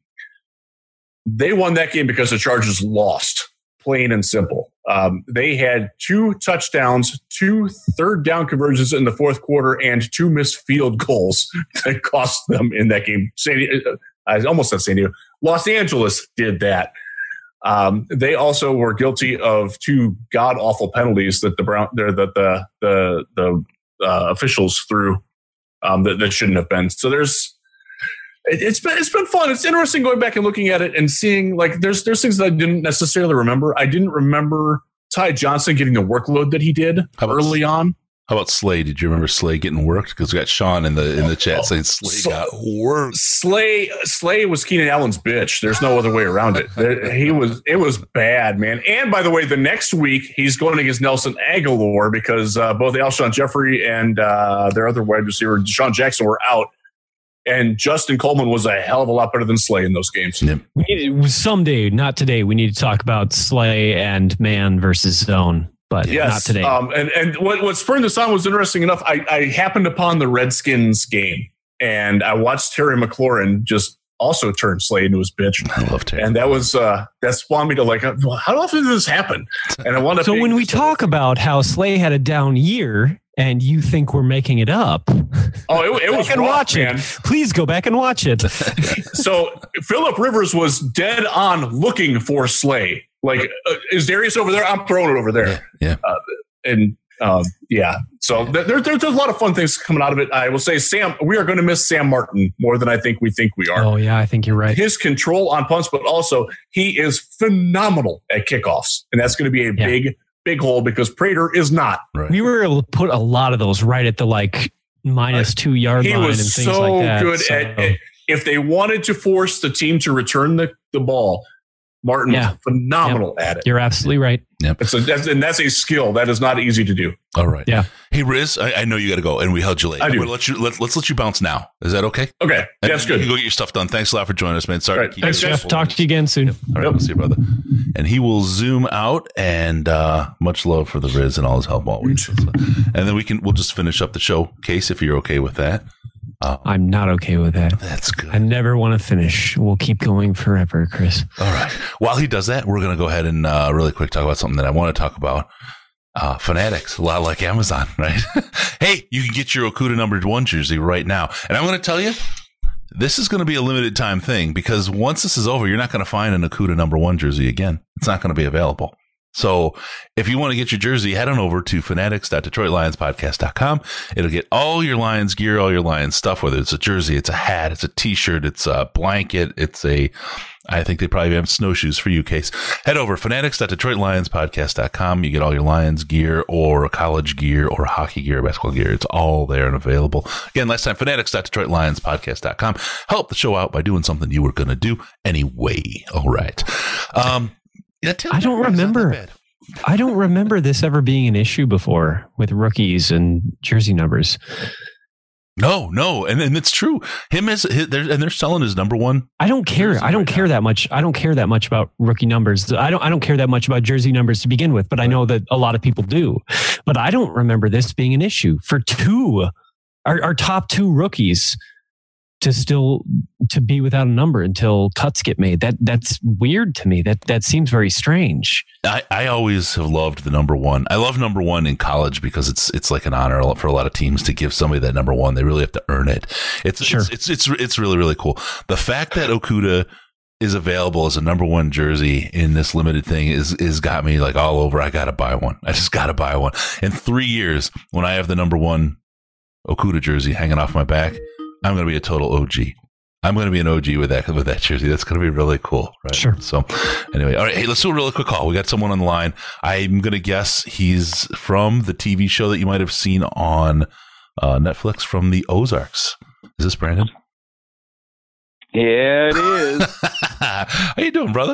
Speaker 5: they won that game because the Chargers lost, plain and simple. Um, they had two touchdowns, two third down conversions in the fourth quarter, and two missed field goals that cost them in that game. San, uh, I almost said San Diego. Los Angeles did that. Um, they also were guilty of two god awful penalties that the Brown, that the the the uh, officials threw um, that, that shouldn't have been. So there's it, it's been it's been fun. It's interesting going back and looking at it and seeing like there's there's things that I didn't necessarily remember. I didn't remember Ty Johnson getting the workload that he did
Speaker 4: How about-
Speaker 5: early on.
Speaker 4: How about Slay? Did you remember Slay getting worked? Because we got Sean in the in the chat saying Slay
Speaker 5: So-
Speaker 4: got worked.
Speaker 5: Slay Slay was Keenan Allen's bitch. There's no other way around it. There- He was it was bad, man. And by the way, the next week he's going against Nelson Aguilar because uh, both Alshon Jeffrey and uh, their other wide receiver Deshaun Jackson were out, and Justin Coleman was a hell of a lot better than Slay in those games.
Speaker 4: Yeah.
Speaker 6: We need, someday, not today, we need to talk about Slay and man versus zone, but
Speaker 5: Yes,
Speaker 6: not today.
Speaker 5: Um, and and what what spurred this on was interesting enough. I, I happened upon the Redskins game, and I watched Terry McLaurin just also turn Slay into his bitch.
Speaker 4: I love Terry.
Speaker 5: And that was uh, that spawned me to like, well, how often does this happen? And I wanted.
Speaker 6: So when we talk about how Slay had a down year and you think we're making it up.
Speaker 5: Oh, it, it was
Speaker 6: and
Speaker 5: rough,
Speaker 6: watch
Speaker 5: man.
Speaker 6: it. Please go back and watch it.
Speaker 5: So Phillip Rivers was dead on looking for Slay. Like, uh, is Darius over there? I'm throwing it over there.
Speaker 4: Yeah. yeah.
Speaker 5: Uh, and um, yeah, so th- there, there, there's a lot of fun things coming out of it. I will say, Sam, we are going to miss Sam Martin more than I think we think we are.
Speaker 6: Oh yeah, I think you're right.
Speaker 5: His control on punts, but also he is phenomenal at kickoffs, and that's going to be a
Speaker 6: Yeah.
Speaker 5: big, big hole because Prater is not.
Speaker 4: Right.
Speaker 6: We were able to put a lot of those right at the like minus two yard
Speaker 5: He
Speaker 6: line
Speaker 5: was
Speaker 6: and things
Speaker 5: so
Speaker 6: like that.
Speaker 5: good
Speaker 6: So,
Speaker 5: at, at. If they wanted to force the team to return the, the ball, Martin
Speaker 6: Yeah.
Speaker 5: was phenomenal at it.
Speaker 6: You're absolutely right.
Speaker 5: It's a, that's, and that's a skill that is not easy to do.
Speaker 4: All right.
Speaker 6: Yeah.
Speaker 4: Hey, Riz, I, I know you got to go, and we held you late.
Speaker 5: I do.
Speaker 4: I'm gonna let you, let, let's let you bounce now. Is that okay?
Speaker 5: Okay,
Speaker 4: And
Speaker 5: that's
Speaker 4: You
Speaker 5: good.
Speaker 4: can go get your stuff done. Thanks a lot for joining us, man. Sorry
Speaker 5: Right.
Speaker 4: to keep
Speaker 6: Thanks,
Speaker 4: you
Speaker 6: Jeff.
Speaker 4: full.
Speaker 6: Talk to you again soon.
Speaker 4: All right,
Speaker 5: Yep.
Speaker 4: we'll see you, brother. And he will zoom out, and uh, much love for the Riz and all his help all week. So- and then we can we'll just finish up the show, Case, if you're okay with that. Uh,
Speaker 6: I'm not okay with that.
Speaker 4: that's good.
Speaker 6: I never want to finish. We'll keep going forever, Chris.
Speaker 4: All right. While he does that, we're going to go ahead and uh, really quick talk about something that I want to talk about. Uh, Fanatics, a lot like Amazon, right? Hey, you can get your Okuda numbered one jersey right now. And I'm going to tell you, this is going to be a limited time thing because once this is over, you're not going to find an Okuda number one jersey again. It's not going to be available. So if you want to get your jersey, head on over to fanatics dot detroit lions podcast dot com. It'll get all your Lions gear, all your Lions stuff, whether it's a jersey, it's a hat, it's a t-shirt, it's a blanket, it's a, I think they probably have snowshoes for you, Case. Head over fanatics dot detroit lions podcast dot com. You get all your Lions gear or college gear or hockey gear, basketball gear. It's all there and available. Again, last time, fanatics dot detroit lions podcast dot com. Help the show out by doing something you were going to do anyway. All right. Um, yeah, tell
Speaker 6: I
Speaker 4: me,
Speaker 6: don't
Speaker 4: it's not that
Speaker 6: remember.
Speaker 4: bad.
Speaker 6: I don't remember this ever being an issue before with rookies and jersey numbers.
Speaker 4: No, no, and and it's true. Him is, his, they're, and they're selling his number one.
Speaker 6: I don't care.
Speaker 4: Jersey
Speaker 6: I don't
Speaker 4: right
Speaker 6: care that much. I don't care that much about rookie numbers. I don't. I don't care that much about jersey numbers to begin with. But I know that a lot of people do. But I don't remember this being an issue for two, our, our top two rookies to still to be without a number until cuts get made. That that's weird to me. That that seems very strange.
Speaker 4: I, I always have loved the number one. I love number one in college because it's it's like an honor for a lot of teams to give somebody that number one. They really have to earn it. It's
Speaker 6: Sure.
Speaker 4: it's, it's it's it's really really cool. The fact that Okuda is available as a number one jersey in this limited thing is is got me like all over. I gotta buy one. I just gotta buy one. In three years, when I have the number one Okuda jersey hanging off my back, I'm going to be a total O G. I'm going to be an O G with that with that jersey. That's going to be really cool, right?
Speaker 6: Sure.
Speaker 4: So, anyway, all right. Hey, let's do a really quick call. We got someone on the line. I'm going to guess he's from the T V show that you might have seen on uh, Netflix from the Ozarks. Is this Brandon?
Speaker 8: Yeah, it is.
Speaker 4: How you doing, brother?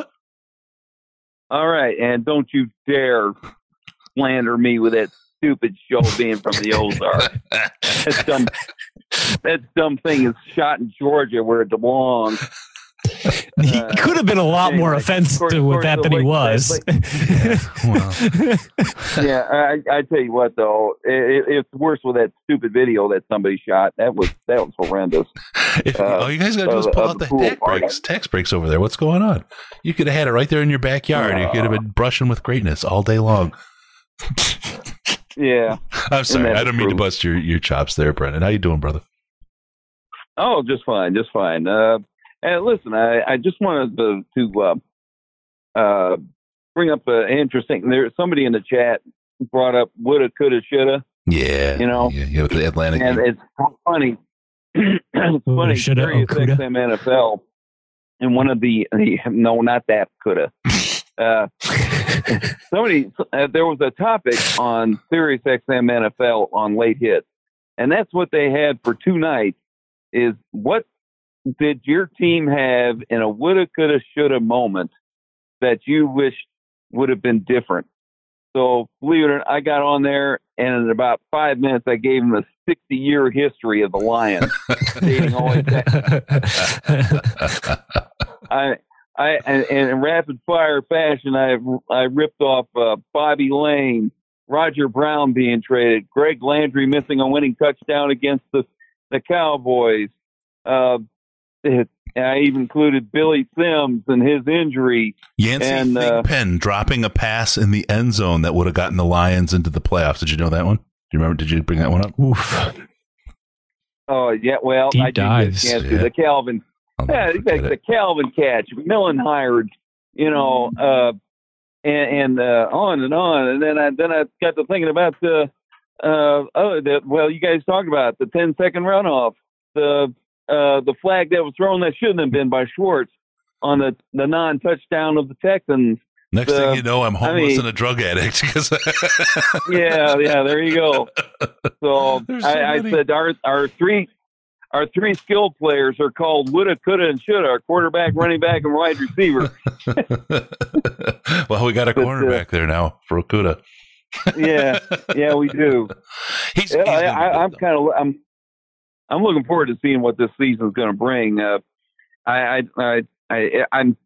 Speaker 8: All right, and don't you dare slander me with that stupid show being from the Ozarks. That dumb, that dumb thing is shot in Georgia where it belongs.
Speaker 6: He
Speaker 8: Uh,
Speaker 6: could have been a lot more
Speaker 8: anyway,
Speaker 6: offensive
Speaker 8: of course-
Speaker 6: with
Speaker 8: of
Speaker 6: that
Speaker 8: course,
Speaker 6: than he
Speaker 8: like-
Speaker 6: was.
Speaker 8: like- Yeah, I, I tell you what though, it, it's worse with that stupid video that somebody shot. That was that was horrendous.
Speaker 4: If,
Speaker 8: Uh,
Speaker 4: all you guys got to do is
Speaker 8: uh,
Speaker 4: pull
Speaker 8: uh,
Speaker 4: out the
Speaker 8: pool
Speaker 4: tax
Speaker 8: party.
Speaker 4: breaks. Tax breaks over there. What's going on? You could have had it right there in your backyard. you could have been brushing with greatness all day long.
Speaker 8: Yeah.
Speaker 4: I'm sorry.
Speaker 8: that's
Speaker 4: I don't mean to
Speaker 8: true.
Speaker 4: bust your, your chops there, Brendan. How you doing, brother?
Speaker 8: Oh, just fine, just fine. Uh, and listen, I, I just wanted to, to uh, uh, bring up an interesting. There, somebody in the chat brought up woulda, coulda, shoulda,
Speaker 4: Yeah.
Speaker 8: You know,
Speaker 4: yeah, yeah, with the Atlantic.
Speaker 8: and it's funny. It's
Speaker 6: Woulda,
Speaker 8: funny.
Speaker 6: shoulda,
Speaker 8: Sirius
Speaker 6: oh, coulda.
Speaker 8: X M N F L, and one of the, the no, not that coulda. Uh, somebody, uh, there was a topic on Sirius X M N F L on late hits, and that's what they had for two nights. Is what did your team have in a woulda, coulda, shoulda moment that you wish would have been different? So, believe it or not, I got on there, and in about five minutes, I gave them a sixty-year history of the Lions, dating all the way back. I, I, and, and in rapid fire fashion, I, I ripped off uh, Bobby Lane, Roger Brown being traded, Greg Landry missing a winning touchdown against the the Cowboys. Uh, it, I even included Billy Sims and his injury.
Speaker 4: Yancey
Speaker 8: and, uh,
Speaker 4: Thigpen dropping a pass in the end zone that would have gotten the Lions into the playoffs. Did you know that one? Do You remember? Did you bring that one up?
Speaker 6: Oof.
Speaker 8: Oh yeah, well,
Speaker 6: Deep
Speaker 8: I did
Speaker 6: dives.
Speaker 8: get a chance to.
Speaker 4: Yeah.
Speaker 8: The Calvin,
Speaker 4: I'll
Speaker 8: yeah,
Speaker 4: never forget
Speaker 8: the,
Speaker 4: it.
Speaker 8: the Calvin catch, Millen hired, you know, uh, and, and uh, on and on, and then I then I got to thinking about the, uh, oh, the, well, you guys talked about the ten second runoff, the uh, the flag that was thrown that shouldn't have been by Schwartz on the the non touchdown of the Texans.
Speaker 4: Next
Speaker 8: the-
Speaker 4: thing you know, I'm homeless
Speaker 8: I mean-
Speaker 4: and a drug addict. 'cause-
Speaker 8: Yeah, yeah, there you go. So,
Speaker 4: There's so
Speaker 8: I, I
Speaker 4: many.
Speaker 8: said our our three our three skill players are called woulda, coulda, and shoulda. Our quarterback, running back, and wide receiver.
Speaker 4: Well, we got a
Speaker 8: But, uh,
Speaker 4: cornerback there now for Okuda.
Speaker 8: Yeah, yeah, we do.
Speaker 4: He's,
Speaker 8: Yeah,
Speaker 4: he's
Speaker 8: I,
Speaker 4: gonna be
Speaker 8: I,
Speaker 4: good,
Speaker 8: I'm
Speaker 4: though.
Speaker 8: kind of I'm I'm looking forward to seeing what this season's going to bring. Uh, I, I I I I'm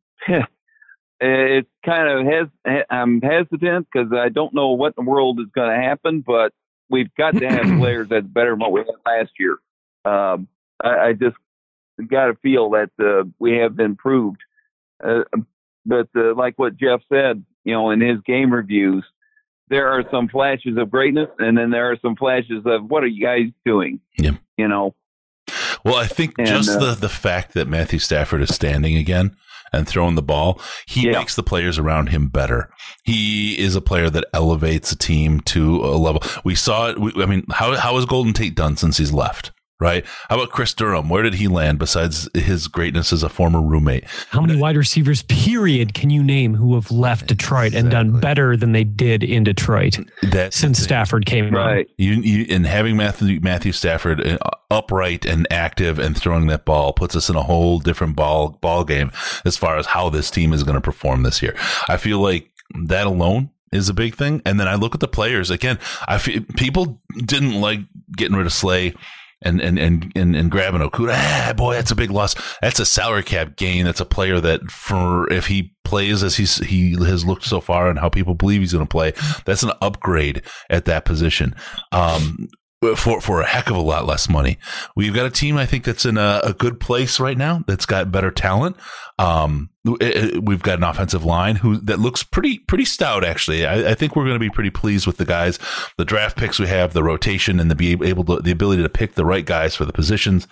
Speaker 8: it's kind of hes I'm hesitant because I don't know what in the world is going to happen, but we've got to have players that's better than what we had last year. Um, I, I just got to feel that uh, we have improved. Uh, but uh, like what Jeff said, you know, in his game reviews, there are some flashes of greatness, and then there are some flashes of what are you guys doing?
Speaker 4: Yeah.
Speaker 8: You know.
Speaker 4: Well, I think
Speaker 8: And,
Speaker 4: just
Speaker 8: uh,
Speaker 4: the, the fact that Matthew Stafford is standing again and throwing the ball, he
Speaker 8: Yeah.
Speaker 4: makes the players around him better. He is a player that elevates a team to a level. We saw it. We, I mean, how how has Golden Tate done since he's left? Right? How about Chris Durham? Where did he land besides his greatness as a former roommate?
Speaker 6: How many wide receivers, period, can you name who have left Detroit and done
Speaker 4: Exactly.
Speaker 6: better than they did in Detroit
Speaker 4: That's
Speaker 6: since
Speaker 4: the thing.
Speaker 6: Stafford came on?
Speaker 8: Right.
Speaker 4: You, you and having Matthew Matthew Stafford uh, upright and active and throwing that ball puts us in a whole different ball ball game as far as how this team is going to perform this year. I feel like that alone is a big thing. And then I look at the players again. I feel people didn't like getting rid of Slay. And, and, and, and, and grabbing Okuda, ah, boy, that's a big loss. That's a salary cap gain. That's a player that for, if he plays as he's, he has looked so far and how people believe he's going to play, that's an upgrade at that position. Um, for, for a heck of a lot less money. We've got a team, I think, that's in a, a good place right now. That's got better talent. Um, it, it, we've got an offensive line who that looks pretty, pretty stout. Actually, I, I think we're going to be pretty pleased with the guys, the draft picks we have, the rotation, and the be able to, the ability to pick the right guys for the positions.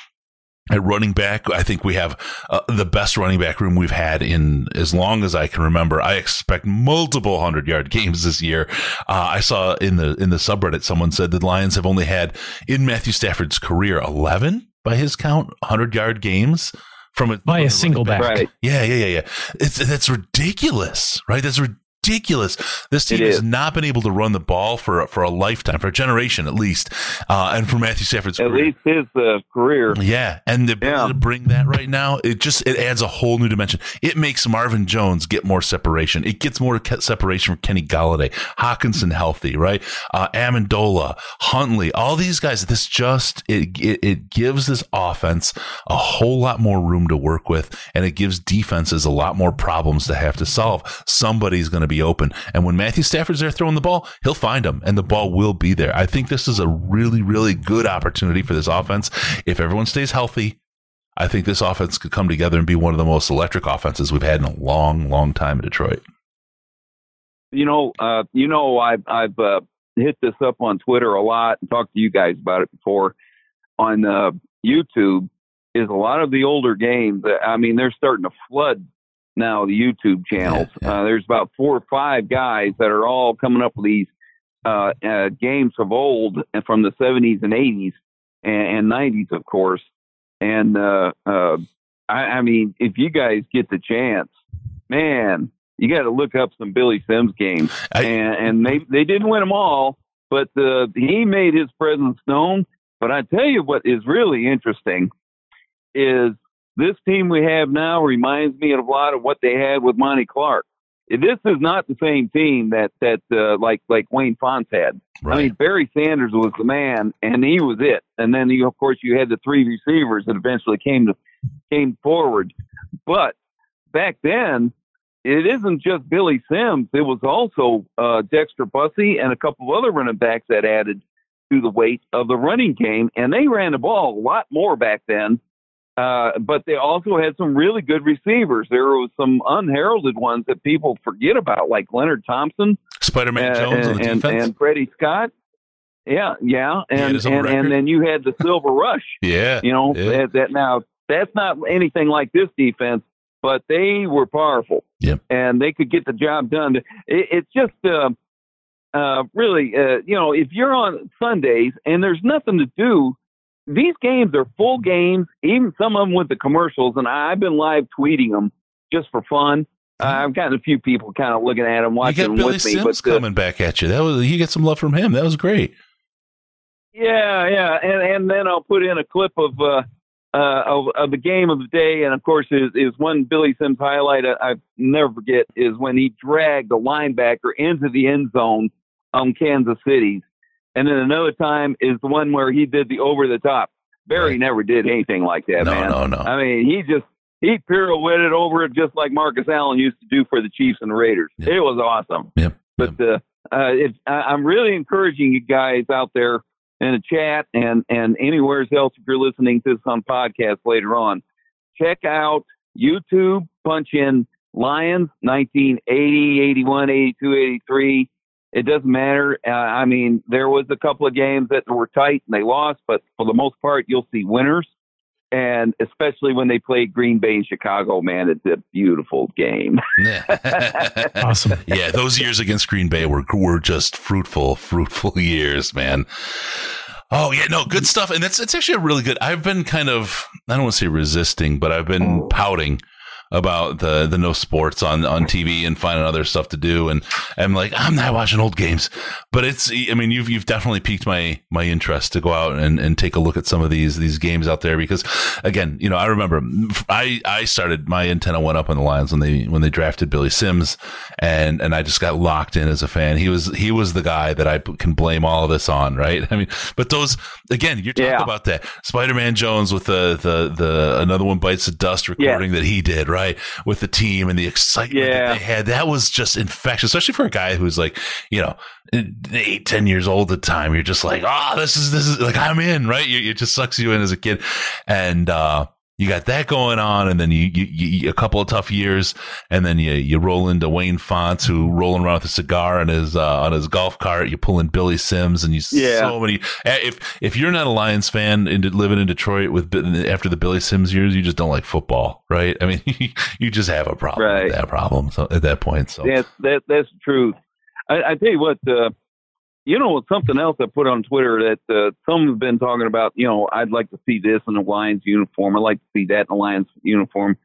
Speaker 4: At running back, I think we have uh, the best running back room we've had in as long as I can remember. I expect multiple hundred yard games this year. Uh, I saw in the in the subreddit someone said the Lions have only had in Matthew Stafford's career eleven by his count hundred yard games from a,
Speaker 6: By
Speaker 4: from
Speaker 6: a single back.
Speaker 8: Right.
Speaker 4: Yeah, yeah, yeah, yeah. It's that's ridiculous, right? That's ridiculous. Ridiculous. This team
Speaker 8: It
Speaker 4: has
Speaker 8: is.
Speaker 4: not been able to run the ball for for a lifetime, for a generation at least, uh, and for Matthew Stafford's
Speaker 8: At
Speaker 4: career.
Speaker 8: least his uh, career.
Speaker 4: Yeah, and the ability
Speaker 8: Yeah.
Speaker 4: to bring that right now, it just it adds a whole new dimension. It makes Marvin Jones get more separation. It gets more ke- separation from Kenny Galladay, Hawkinson healthy, right? Uh, Amendola, Huntley, all these guys. This just it, it it gives this offense a whole lot more room to work with, and it gives defenses a lot more problems to have to solve. Somebody's going to be open, and when Matthew Stafford's there throwing the ball, he'll find them, and the ball will be there. I think this is a really, really good opportunity for this offense. If everyone stays healthy, I think this offense could come together and be one of the most electric offenses we've had in a long, long time in Detroit.
Speaker 8: You know, uh, you know, I've I've uh, hit this up on Twitter a lot and talked to you guys about it before. On uh, YouTube, is a lot of the older games. I mean, they're starting to flood now the YouTube channels.
Speaker 4: Yeah, yeah.
Speaker 8: Uh, there's about four or five guys that are all coming up with these uh, uh, games of old and from the seventies and eighties and, and nineties, of course. And uh, uh, I, I mean, if you guys get the chance, man, you got to look up some Billy Sims games.
Speaker 4: I-
Speaker 8: and and they, they didn't win them all, but uh, he made his presence known. But I tell you what is really interesting is this team we have now reminds me of a lot of what they had with Monty Clark. This is not the same team that that uh, like like Wayne Fonts had.
Speaker 4: Right.
Speaker 8: I mean, Barry Sanders was the man, and he was it. And then you, of course, you had the three receivers that eventually came to came forward. But back then, it isn't just Billy Sims. It was also uh, Dexter Bussey and a couple of other running backs that added to the weight of the running game, and they ran the ball a lot more back then. Uh, but they also had some really good receivers. There was some unheralded ones that people forget about, like Leonard Thompson
Speaker 4: Spider-Man
Speaker 8: uh,
Speaker 4: Jones on
Speaker 8: and,
Speaker 4: the
Speaker 8: and,
Speaker 4: defense.
Speaker 8: and Freddie Scott. Yeah, yeah, and
Speaker 4: his own
Speaker 8: and,
Speaker 4: record.
Speaker 8: and then you had the Silver Rush.
Speaker 4: Yeah,
Speaker 8: You know
Speaker 4: yeah.
Speaker 8: that, that now that's not anything like this defense, but they were powerful.
Speaker 4: Yep.
Speaker 8: And they could get the job done. It, it's just uh, uh, really, uh, you know, if you're on Sundays and there's nothing to do, these games are full games. Even some of them with the commercials, and I've been live tweeting them just for fun. Uh, I've gotten a few people kind of looking at them,
Speaker 4: You
Speaker 8: watching
Speaker 4: got
Speaker 8: them
Speaker 4: Billy
Speaker 8: with me.
Speaker 4: Sims
Speaker 8: But uh,
Speaker 4: coming back at you. That was you get some love from him. That was great.
Speaker 8: yeah, yeah, and and then I'll put in a clip of uh, uh, of, of the game of the day, and of course, is is one Billy Sims highlight I, I never forget is when he dragged the linebacker into the end zone on Kansas City's, and then another time is the one where he did the over the top. Barry
Speaker 4: Right.
Speaker 8: never did anything like that,
Speaker 4: No,
Speaker 8: man.
Speaker 4: no, no.
Speaker 8: I mean, he just he pirouetted over it just like Marcus Allen used to do for the Chiefs and the Raiders.
Speaker 4: Yep.
Speaker 8: It was awesome.
Speaker 4: Yep.
Speaker 8: But uh, uh, it, I, I'm really encouraging you guys out there in the chat and, and anywhere else if you're listening to this on podcast later on. Check out YouTube, punch in Lions nineteen eighty, eighty-one, eighty-two, eighty-three. It doesn't matter. Uh, I mean, there was a couple of games that were tight and they lost, but for the most part, you'll see winners. And especially when they played Green Bay and Chicago, man, it's a beautiful game.
Speaker 6: Awesome.
Speaker 4: Yeah, those years against Green Bay were were just fruitful, fruitful years, man. Oh yeah, no, good stuff, and it's it's actually a really good. I've been kind of I don't want to say resisting, but I've been pouting about the the no sports on on T V and finding other stuff to do, and I'm like I'm not watching old games, but it's I mean you've you've definitely piqued my my interest to go out and, and take a look at some of these these games out there, because again, you know, I remember I I started my antenna went up on the Lions when they when they drafted Billy Sims, and and I just got locked in as a fan. He was he was the guy that I can blame all of this on, right? I mean, but those again, you're talking
Speaker 8: Yeah.
Speaker 4: about that Spider-Man Jones with the the the another one bites the dust recording that he did, right? With the team and the excitement
Speaker 8: Yeah.
Speaker 4: that they had. That was just infectious, especially for a guy who's like, you know, eight, ten years old at the time. You're just like, oh, this is, this is like, I'm in, right? You, it just sucks you in as a kid. And, uh, you got that going on, and then you, you, you a couple of tough years, and then you you roll into Wayne Fonts, who rolling around with a cigar on his uh, on his golf cart. You pull in Billy Sims, and you
Speaker 8: Yeah.
Speaker 4: so many. If if you're not a Lions fan and living in Detroit with after the Billy Sims years, you just don't like football, right? I mean, you just have a problem
Speaker 8: Right.
Speaker 4: with that problem. So at that point, so
Speaker 8: That's that, that's the truth. I, I tell you what, uh, you know, something else I put on Twitter that uh, some have been talking about. You know, I'd like to see this in the Lions uniform. I'd like to see that in the Lions uniform.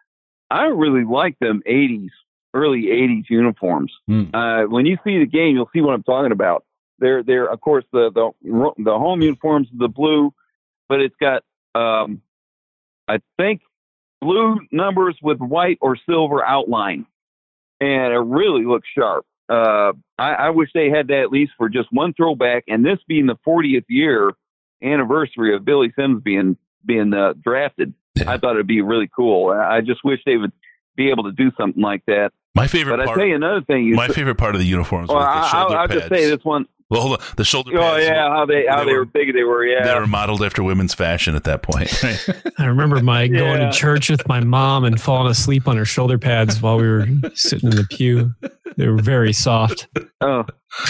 Speaker 8: I really like them eighties, early eighties uniforms.
Speaker 4: Mm.
Speaker 8: Uh, when you see the game, you'll see what I'm talking about. They're they're of course the the the home uniforms the blue, but it's got um, I think blue numbers with white or silver outline, and it really looks sharp. Uh, I, I wish they had that at least for just one throwback, and this being the fortieth year anniversary of Billy Sims being being uh, drafted.
Speaker 4: Yeah.
Speaker 8: I thought it'd be really cool. I I just wish they would be able to do something like that.
Speaker 4: my favorite
Speaker 8: But I
Speaker 4: part.
Speaker 8: tell you another thing. You
Speaker 4: My favorite part of the uniforms
Speaker 8: well,
Speaker 4: was the
Speaker 8: I,
Speaker 4: shoulder
Speaker 8: I'll, I'll
Speaker 4: pads.
Speaker 8: just say this one.
Speaker 4: Well, hold on. The shoulder
Speaker 8: Oh
Speaker 4: pads.
Speaker 8: yeah, how they how
Speaker 4: they
Speaker 8: they,
Speaker 4: were-
Speaker 8: were big they were. Yeah,
Speaker 4: They were modeled after women's fashion at that point. Right?
Speaker 6: I remember my going
Speaker 8: Yeah.
Speaker 6: to church with my mom and falling asleep on her shoulder pads while we were sitting in the pew. They were very soft.
Speaker 8: Oh,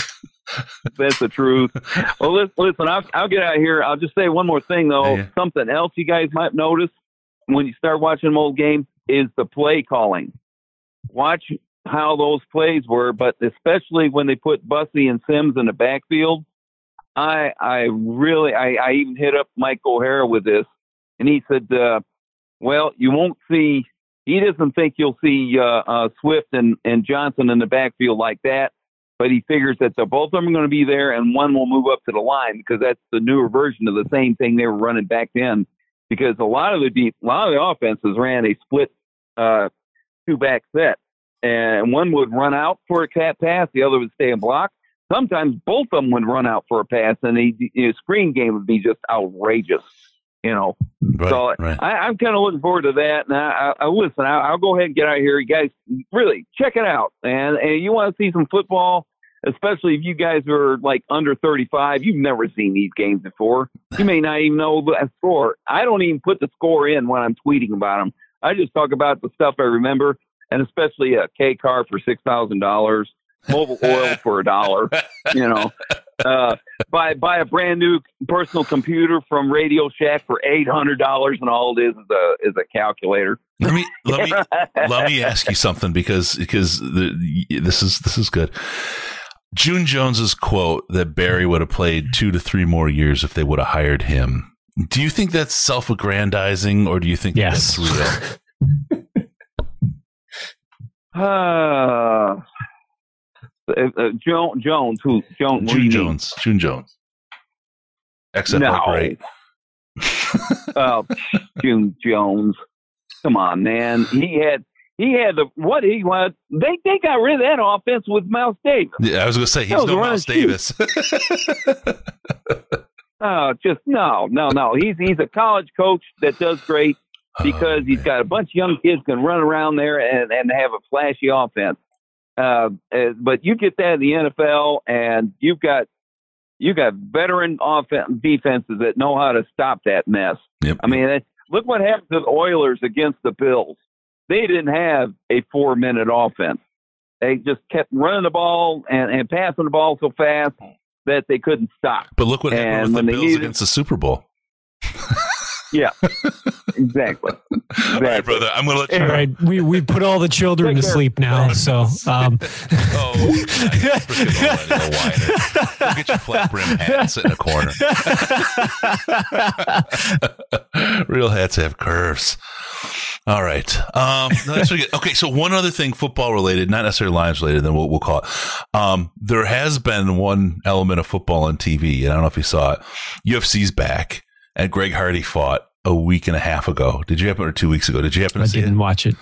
Speaker 8: that's the truth. Well, listen, listen I'll, I'll get out of here. I'll just say one more thing, though.
Speaker 4: Yeah, yeah.
Speaker 8: Something else you guys might notice when you start watching them old games is the play calling. Watch how those plays were, but especially when they put Bussey and Sims in the backfield. I I really, I, I even hit up Mike O'Hara with this, and he said, uh, well, you won't see, he doesn't think you'll see uh, uh, Swift and, and Johnson in the backfield like that. But he figures that the, both of them are going to be there, and one will move up to the line because that's the newer version of the same thing they were running back then. Because a lot of the deep, a lot of the offenses ran a split uh, two back set, and one would run out for a cat pass, the other would stay and block. Sometimes both of them would run out for a pass, and the you know, screen game would be just outrageous. You know,
Speaker 4: Right,
Speaker 8: so
Speaker 4: right.
Speaker 8: I, I'm kind of looking forward to that. And I, I, I listen, I, I'll go ahead and get out of here. You guys, really check it out. And, and you want to see some football, especially if you guys are like under thirty-five. You've never seen these games before. You may not even know the score. I don't even put the score in when I'm tweeting about them. I just talk about the stuff I remember, and especially a K car for six thousand dollars, mobile oil for a dollar. You know, uh, buy buy a brand new personal computer from Radio Shack for eight hundred dollars, and all it is is a is a calculator.
Speaker 4: Let me let me let me ask you something because because the, this is this is good. June Jones's quote that Barry would have played two to three more years if they would have hired him. Do you think that's self-aggrandizing, or do you think
Speaker 6: yes.
Speaker 4: that's real?
Speaker 8: uh, uh, Joan, Jones, who Jones?
Speaker 4: June Jones. Mean? June Jones. X F L
Speaker 8: no.
Speaker 4: great.
Speaker 8: Oh, June Jones. Come on, man. He had. He had the what he wanted. They they got rid of that offense with Miles Davis.
Speaker 4: Yeah, I was going to say he's no Miles Davis.
Speaker 8: Oh, just no, no, no. He's he's a college coach that does great because oh, he's got a bunch of young kids can run around there and, and have a flashy offense. Uh, uh, but you get that in the N F L, and you've got you got veteran offense defenses that know how to stop that mess.
Speaker 4: Yep.
Speaker 8: I mean, look what happened to the Oilers against the Bills. They didn't have a four-minute offense. They just kept running the ball and, and passing the ball so fast that they couldn't stop.
Speaker 4: But look what
Speaker 8: and
Speaker 4: happened with the Bills needed, against the Super Bowl.
Speaker 8: Yeah, exactly. exactly.
Speaker 4: All right, brother, I'm going to let you.
Speaker 6: All right, we we put all the children Take to care. sleep now. So, um.
Speaker 4: oh, freaking Go get your flat brim hat and sit in a corner. Real hats have curves. All right. Um, no, that's really good. Okay, so one other thing, football related, not necessarily Lions related, then we'll, we'll call it. Um, there has been one element of football on T V, and I don't know if you saw it. U F C's back, and Greg Hardy fought a week and a half ago. Did you happen, or two weeks ago? Did you happen to
Speaker 6: I
Speaker 4: see it?
Speaker 6: I didn't watch it.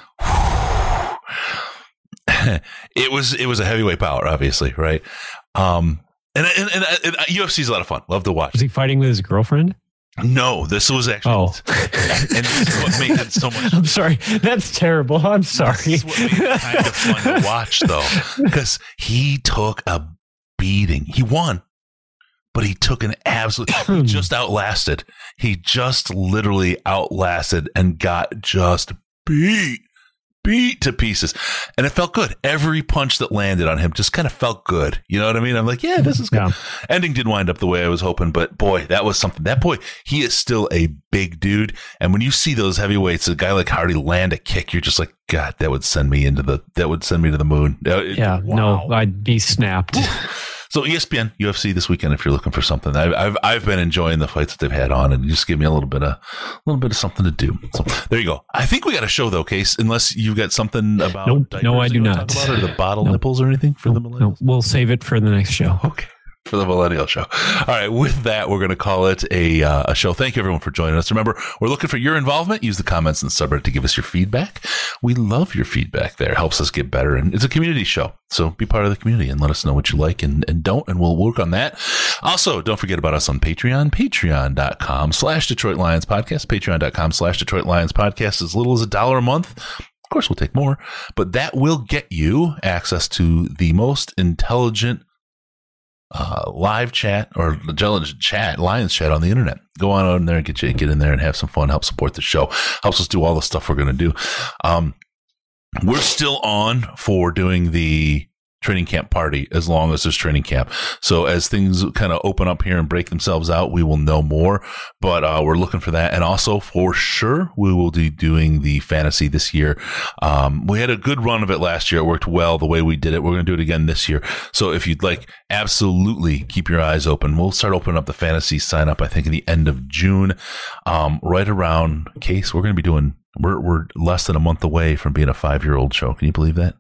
Speaker 4: it was it was a heavyweight bout, obviously, right? Um, and, and, and, and U F C's a lot of fun. Love to watch.
Speaker 6: Was he fighting with his girlfriend?
Speaker 4: No, this was actually.
Speaker 6: Oh,
Speaker 4: and this is what made it so much.
Speaker 6: I'm sorry. That's terrible. I'm sorry.
Speaker 4: This is what made it kind of fun to watch, though, because he took a beating. He won, but he took an absolute. He just outlasted. He just literally outlasted and got just beat. beat to pieces, and it felt good. Every punch that landed on him just kind of felt good. You know what I mean? I'm like, yeah, this is good. Yeah. Ending didn't wind up the way I was hoping, but boy, that was something. That boy, he is still a big dude. And when you see those heavyweights, a guy like Hardy land a kick, you're just like, God, that would send me into the, that would send me to the moon. It,
Speaker 6: yeah,
Speaker 4: wow.
Speaker 6: No, I'd be snapped.
Speaker 4: So E S P N, U F C this weekend, if you're looking for something. I've, I've I've been enjoying the fights that they've had on, and just give me a little bit of a little bit of something to do. So there you go. I think we got a show though, Case. Unless you've got something about
Speaker 6: nope, no, I do not.
Speaker 4: About, or the bottle nope. nipples or anything for
Speaker 6: nope,
Speaker 4: the millennials.
Speaker 6: Nope. We'll save it for the next show.
Speaker 4: Okay. For the Millennial Show. All right. With that, we're going to call it a uh, a show. Thank you, everyone, for joining us. Remember, we're looking for your involvement. Use the comments in the subreddit to give us your feedback. We love your feedback there. It helps us get better. And it's a community show. So be part of the community and let us know what you like and, and don't, and we'll work on that. Also, don't forget about us on Patreon. Patreon.com slash Detroit Lions Podcast. Patreon.com slash Detroit Lions Podcast. As little as a dollar a month. Of course, we'll take more. But that will get you access to the most intelligent Uh, live chat or intelligent chat, Lions chat on the internet. Go on out in there and get you, get in there and have some fun. Help support the show. Helps us do all the stuff we're going to do. Um, we're still on for doing the training camp party as long as there's training camp. So as things kind of open up here and break themselves out, we will know more, but uh, we're looking for that. And also for sure, we will be doing the fantasy this year. Um, we had a good run of it last year. It worked well the way we did it. We're going to do it again this year. So if you'd like, absolutely keep your eyes open. We'll start opening up the fantasy sign up, I think, at the end of June, um, right around Case. We're going to be doing, we're, we're less than a month away from being a five-year-old show. Can you believe that?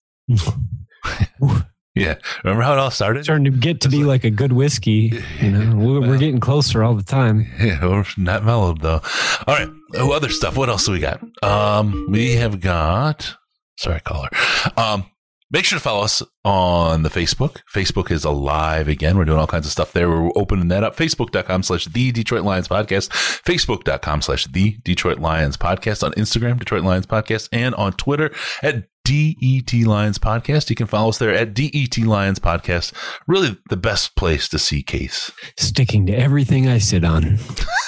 Speaker 4: Yeah, remember how it all started?
Speaker 6: Starting to get to be like, like a good whiskey. You know, we're,
Speaker 4: well,
Speaker 6: we're getting closer all the time.
Speaker 4: Yeah, we're not mellowed though. All right, oh, other stuff. What else do we got? Um, we have got. Sorry, caller. Um, make sure to follow us on the Facebook. Facebook is alive again. We're doing all kinds of stuff there. We're opening that up. Facebook.com slash the Detroit Lions Podcast. Facebook.com slash the Detroit Lions Podcast. On Instagram, Detroit Lions Podcast, and on Twitter at D E T Lions Podcast. You can follow us there at D E T Lions Podcast. Really the best place to see Case.
Speaker 6: Sticking to everything I sit on.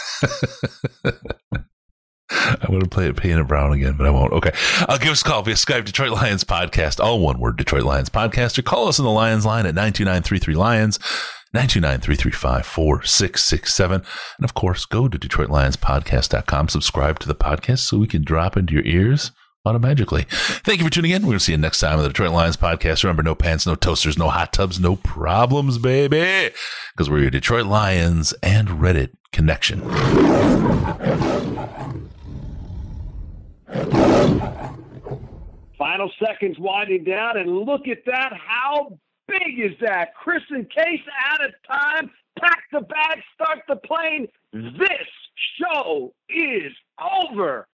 Speaker 4: I'm going to play it Paying It Brown again, but I won't. Okay. I'll give us a call via Skype, Detroit Lions Podcast, all one word, Detroit Lions Podcast, or call us on the Lions line at nine two nine, three three, Lions. nine two nine, three three five, four six six seven. And of course, go to Detroit Lions Podcast dot com, subscribe to the podcast so we can drop into your ears automatically. Thank you for tuning in. We're going to see you next time on the Detroit Lions Podcast. Remember, no pants, no toasters, no hot tubs, no problems, baby. Because we're your Detroit Lions and Reddit connection.
Speaker 9: Final seconds winding down, and look at that. How big is that? Chris and Case out of time. Pack the bag, start the plane. This show is over.